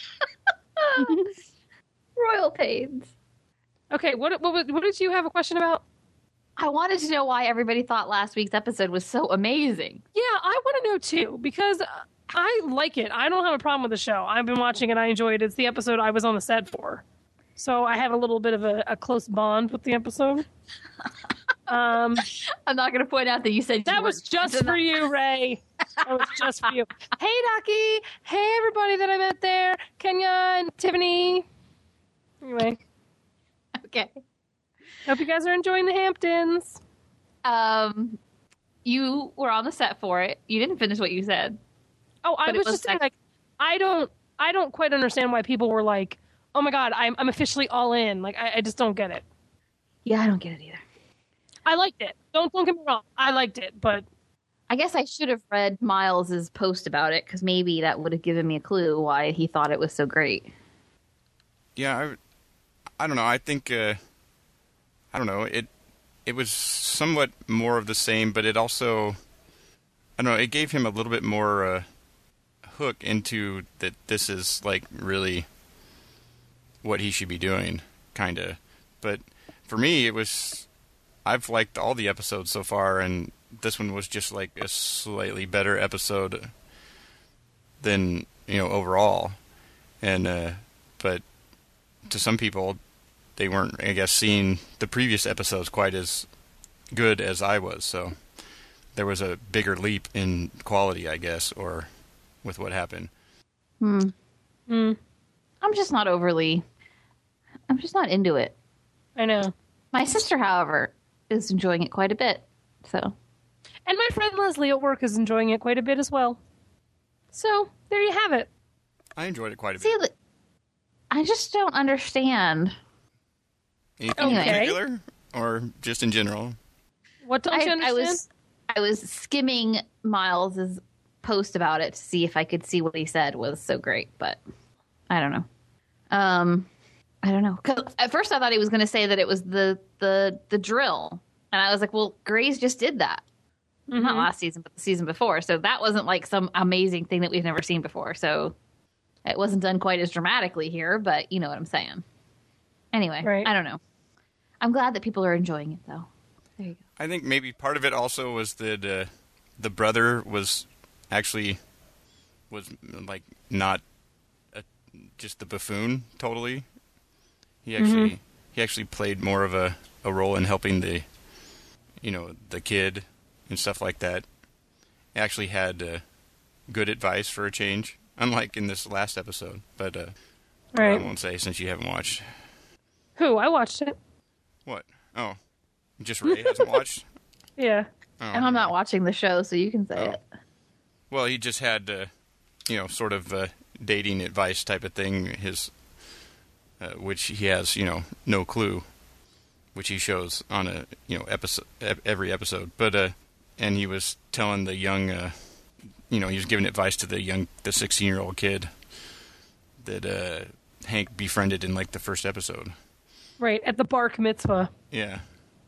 Royal pains. Okay, what what what did you have a question about? I wanted to know why everybody thought last week's episode was so amazing. Yeah, I want to know too because I like it. I don't have a problem with the show. I've been watching it. I enjoy it. It's the episode I was on the set for, so I have a little bit of a, a close bond with the episode. Um, I'm not going to point out that you said that you was were- just for you, Ray. That was just for you. Hey, Ducky. Hey, everybody that I met there. Kenya and Tiffany. Anyway. Okay. Hope you guys are enjoying the Hamptons. Um, you were on the set for it. You didn't finish what you said. Oh, I But it was was just saying, sec- like, I don't, I don't quite understand why people were like, "Oh my god, I'm, I'm officially all in." Like, I, I just don't get it. Yeah, I don't get it either. I liked it. Don't don't get me wrong. I liked it, but I guess I should have read Miles's post about it because maybe that would have given me a clue why he thought it was so great. Yeah, I, I don't know. I think uh, I don't know. It it was somewhat more of the same, but it also I don't know. It gave him a little bit more uh, hook into that. This is like really what he should be doing, kind of. But for me, it was. I've liked all the episodes so far, and this one was just like a slightly better episode than, you know, overall. And uh, but to some people, they weren't, I guess, seeing the previous episodes quite as good as I was. So there was a bigger leap in quality, I guess, or with what happened. Hmm. mm, I'm just not overly. I'm just not into it. I know. My sister, however, is enjoying it quite a bit. So And my friend Leslie at work is enjoying it quite a bit as well. So there you have it. I enjoyed it quite a see, bit. the- I just don't understand. Anything in Okay. particular, or just in general? What don't I, you I understand? was I was skimming Miles's post about it to see if I could see what he said was so great, but I don't know. Um, I don't know. 'Cause at first I thought he was going to say that it was the the the drill, and I was like, well, Grey's just did that. Not last season, but the season before. So that wasn't like some amazing thing that we've never seen before. So it wasn't done quite as dramatically here, but you know what I'm saying. Anyway, Right. I don't know. I'm glad that people are enjoying it, though. There you go. I think maybe part of it also was that uh, the brother was actually was like not a, just the buffoon totally. He actually Mm-hmm. he actually played more of a, a role in helping the you know the kid and stuff like that. He actually had uh, good advice for a change, unlike in this last episode. But uh, Right. I won't say since you haven't watched. Who? I watched it. What? Oh, just Ray hasn't watched. Yeah. Oh. And I'm not watching the show, so you can say Oh. it. Well, he just had, uh, you know, sort of uh, dating advice type of thing. His, uh, which he has, you know, no clue, which he shows on a, you know, episode every episode. But uh, and he was telling the young, uh, you know, he was giving advice to the young, the sixteen-year-old kid that uh, Hank befriended in like the first episode. Right. At the Bark Mitzvah. Yeah,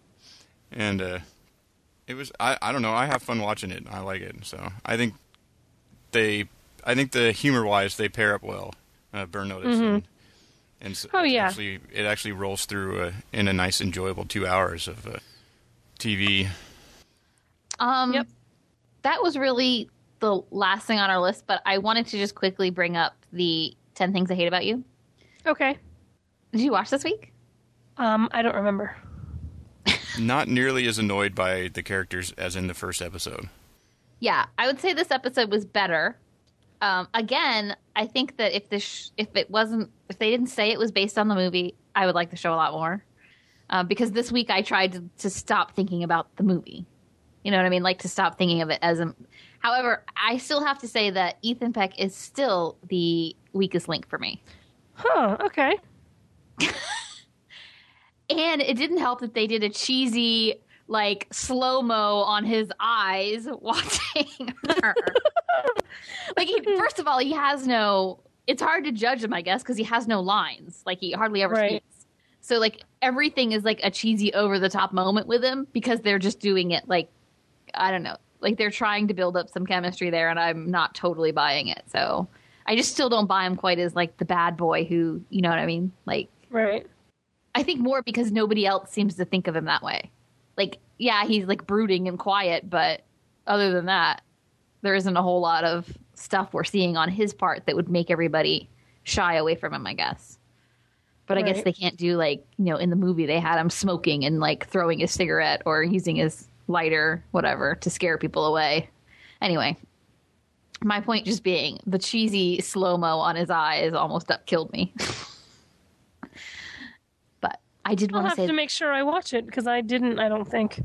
and uh, it was I, I don't know. I have fun watching it. I like it. So I think they I think the humor wise they pair up well. Uh, Burn Notice and, and so Oh, it's yeah. actually it actually rolls through uh, in a nice enjoyable two hours of uh, T V. Um, Yep. That was really the last thing on our list, but I wanted to just quickly bring up the ten Things I Hate About You. Okay. Did you watch this week? Um, I don't remember. Not nearly as annoyed by the characters as in the first episode. Yeah, I would say this episode was better. Um, again, I think that if this, sh- if it wasn't, if they didn't say it was based on the movie, I would like the show a lot more. Uh, because this week I tried to, to stop thinking about the movie. You know what I mean? Like to stop thinking of it as a. However, I still have to say that Ethan Peck is still the weakest link for me. Huh. Okay. And it didn't help that they did a cheesy, like, slow-mo on his eyes watching her. Like, he, first of all, he has no... It's hard to judge him, I guess, because he has no lines. Like, he hardly ever Right. speaks. So, like, everything is, like, a cheesy, over-the-top moment with him because they're just doing it, like, I don't know. Like, they're trying to build up some chemistry there, and I'm not totally buying it. So, I just still don't buy him quite as, like, the bad boy who, you know what I mean? Like... Right. I think more because nobody else seems to think of him that way. Like, yeah, he's like brooding and quiet, but other than that, there isn't a whole lot of stuff we're seeing on his part that would make everybody shy away from him, I guess. But I guess Right. they can't do like, you know, in the movie they had him smoking and like throwing his cigarette or using his lighter, whatever, to scare people away. Anyway, My point just being the cheesy slow-mo on his eyes almost up killed me. But I did I'll want have to say to make sure I watch it because I didn't. I don't think.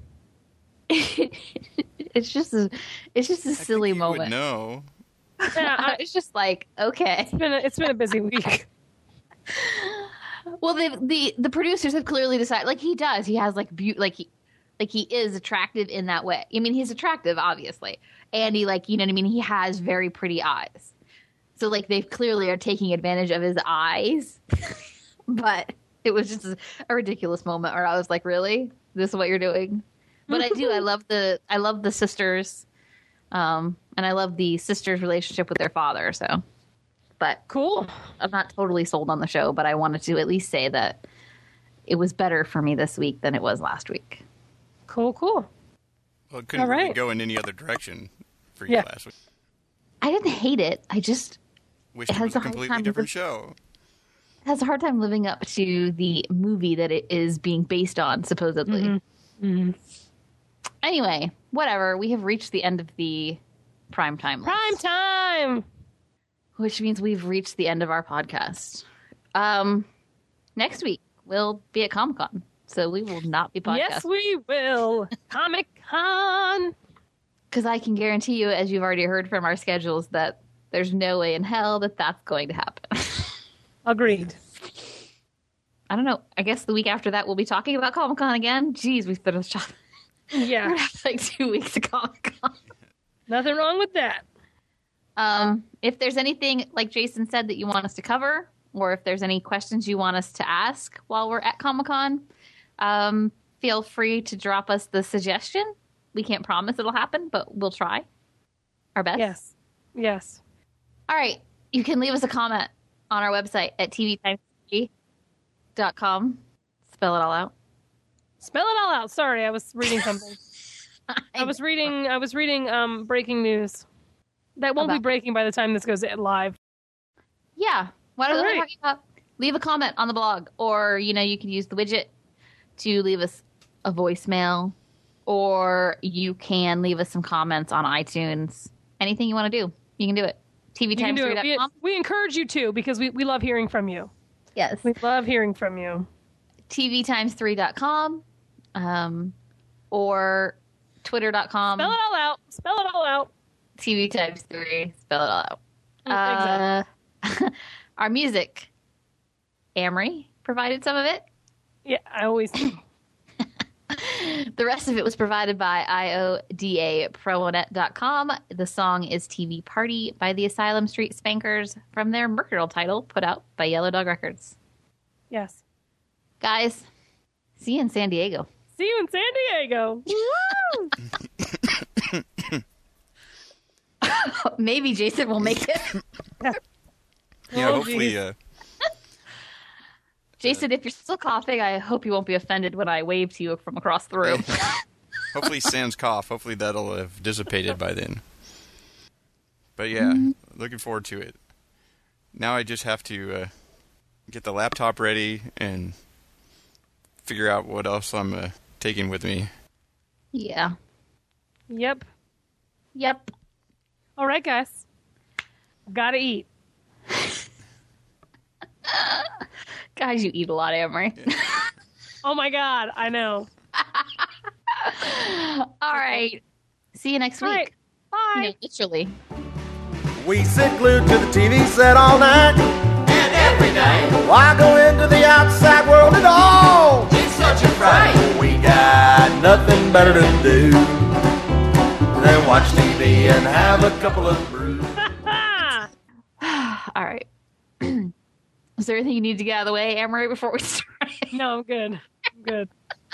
it's just a it's just a silly moment. No. Yeah, I, It's just like, okay. it's been a, it's been a busy week. Well, the the the producers have clearly decided. Like he does, he has like beauty. Like he, like he is attractive in that way. I mean, he's attractive, obviously, and he like you know what I mean. He has very pretty eyes. So like they clearly are taking advantage of his eyes. But it was just a, a ridiculous moment where I was like, really, this is what you're doing? But I do. I love the I love the sisters, um, and I love the sisters' relationship with their father. So. But Cool. I'm not totally sold on the show, but I wanted to at least say that it was better for me this week than it was last week. Cool. Cool. Well, it couldn't All really right. go in any other direction for you Yeah. last week. I didn't hate it. I just Wish It it has was a a hard completely time different with- show. has a hard time living up to the movie that it is being based on, supposedly. Mm-hmm. Anyway, whatever. We have reached the end of the prime time list, Prime time. which means we've reached the end of our podcast. Um, next week we'll be at Comic Con, so we will not be podcasting. Yes, we will. Comic Con. Because I can guarantee you, as you've already heard from our schedules, that there's no way in hell that that's going to happen. Agreed. I don't know. I guess the week after that, we'll be talking about Comic Con again. Jeez, we've been a shot. We're Yeah. gonna have like two weeks of Comic Con. Nothing wrong with that. Um, if there's anything, like Jason said, that you want us to cover, or if there's any questions you want us to ask while we're at Comic Con, um, feel free to drop us the suggestion. We can't promise it'll happen, but we'll try our best. Yes. Yes. All right. You can leave us a comment on our website at t v times three dot com. Spell it all out. Spell it all out. Sorry, I was reading something. I was reading. I was reading um, breaking news. That won't be About- breaking by the time this goes live. Yeah. Why don't All we right. talk about? Leave a comment on the blog, or you know, you can use the widget to leave us a voicemail, or you can leave us some comments on iTunes. Anything you want to do, you can do it. T V You can times do three it. dot We, com. we encourage you to because we, we love hearing from you. Yes. We love hearing from you. T V times three dot com, um, or twitter dot com. Spell it all out. Spell it all out. T V times three. Spell it all out. Mm, Uh, our music, Amory provided some of it. Yeah, I always. The rest of it was provided by I O D A Promonet dot com. The song is T V Party by the Asylum Street Spankers from their Mercurial title put out by Yellow Dog Records. Yes. Guys, see you in San Diego. See you in San Diego. Woo! Maybe Jason will make it. Yeah, Oh, hopefully. geez. Uh, Jason, if you're still coughing, I hope you won't be offended when I wave to you from across the room. hopefully, sans cough. Hopefully, that'll have dissipated by then. But yeah, looking forward to it. Now I just have to uh, get the laptop ready and figure out what else I'm uh, taking with me. Yeah. Yep. Yep. All right, guys. Gotta eat. Guys, you eat a lot, Amory. Oh my God, I know. All right. See you next All week. right. Bye. No, literally. We sit glued to the T V set all night. And every day, Why go into the outside world at all? it's such a fright. We got nothing better to do than watch T V and have a couple of brews. Ah! All right. Is there anything you need to get out of the way, Amory, before we start? No, I'm good. I'm good.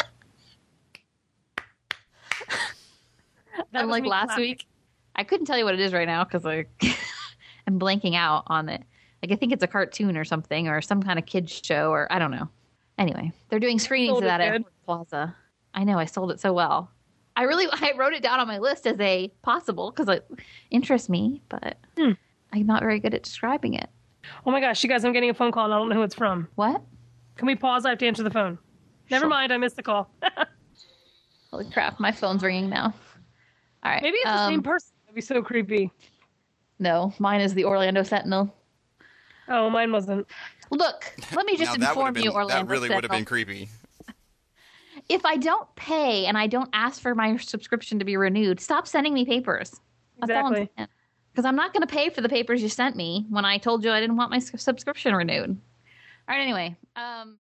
That was Unlike me last clapping. week, I couldn't tell you what it is right now because I am blanking out on it. Like I think it's a cartoon or something, or some kind of kids show, or I don't know. Anyway, they're doing screenings Sold of it that at good. Ford Plaza. I know I sold it so well. I really I wrote it down on my list as a possible because it interests me, but Hmm. I'm not very good at describing it. Oh my gosh, you guys, I'm getting a phone call and I don't know who it's from. What? Can we pause? I have to answer the phone. Never Sure. mind, I missed the call. Holy crap, my phone's ringing now. All right. Maybe it's the um, same person. That'd be so creepy. No, mine is the Orlando Sentinel. Oh, mine wasn't. Look, let me just now, that inform been, you, Orlando That really would have Sentinel. been creepy. If I don't pay and I don't ask for my subscription to be renewed, stop sending me papers. That's all I'm Exactly. saying. Because I'm not going to pay for the papers you sent me when I told you I didn't want my s- subscription renewed. All right, anyway. Um,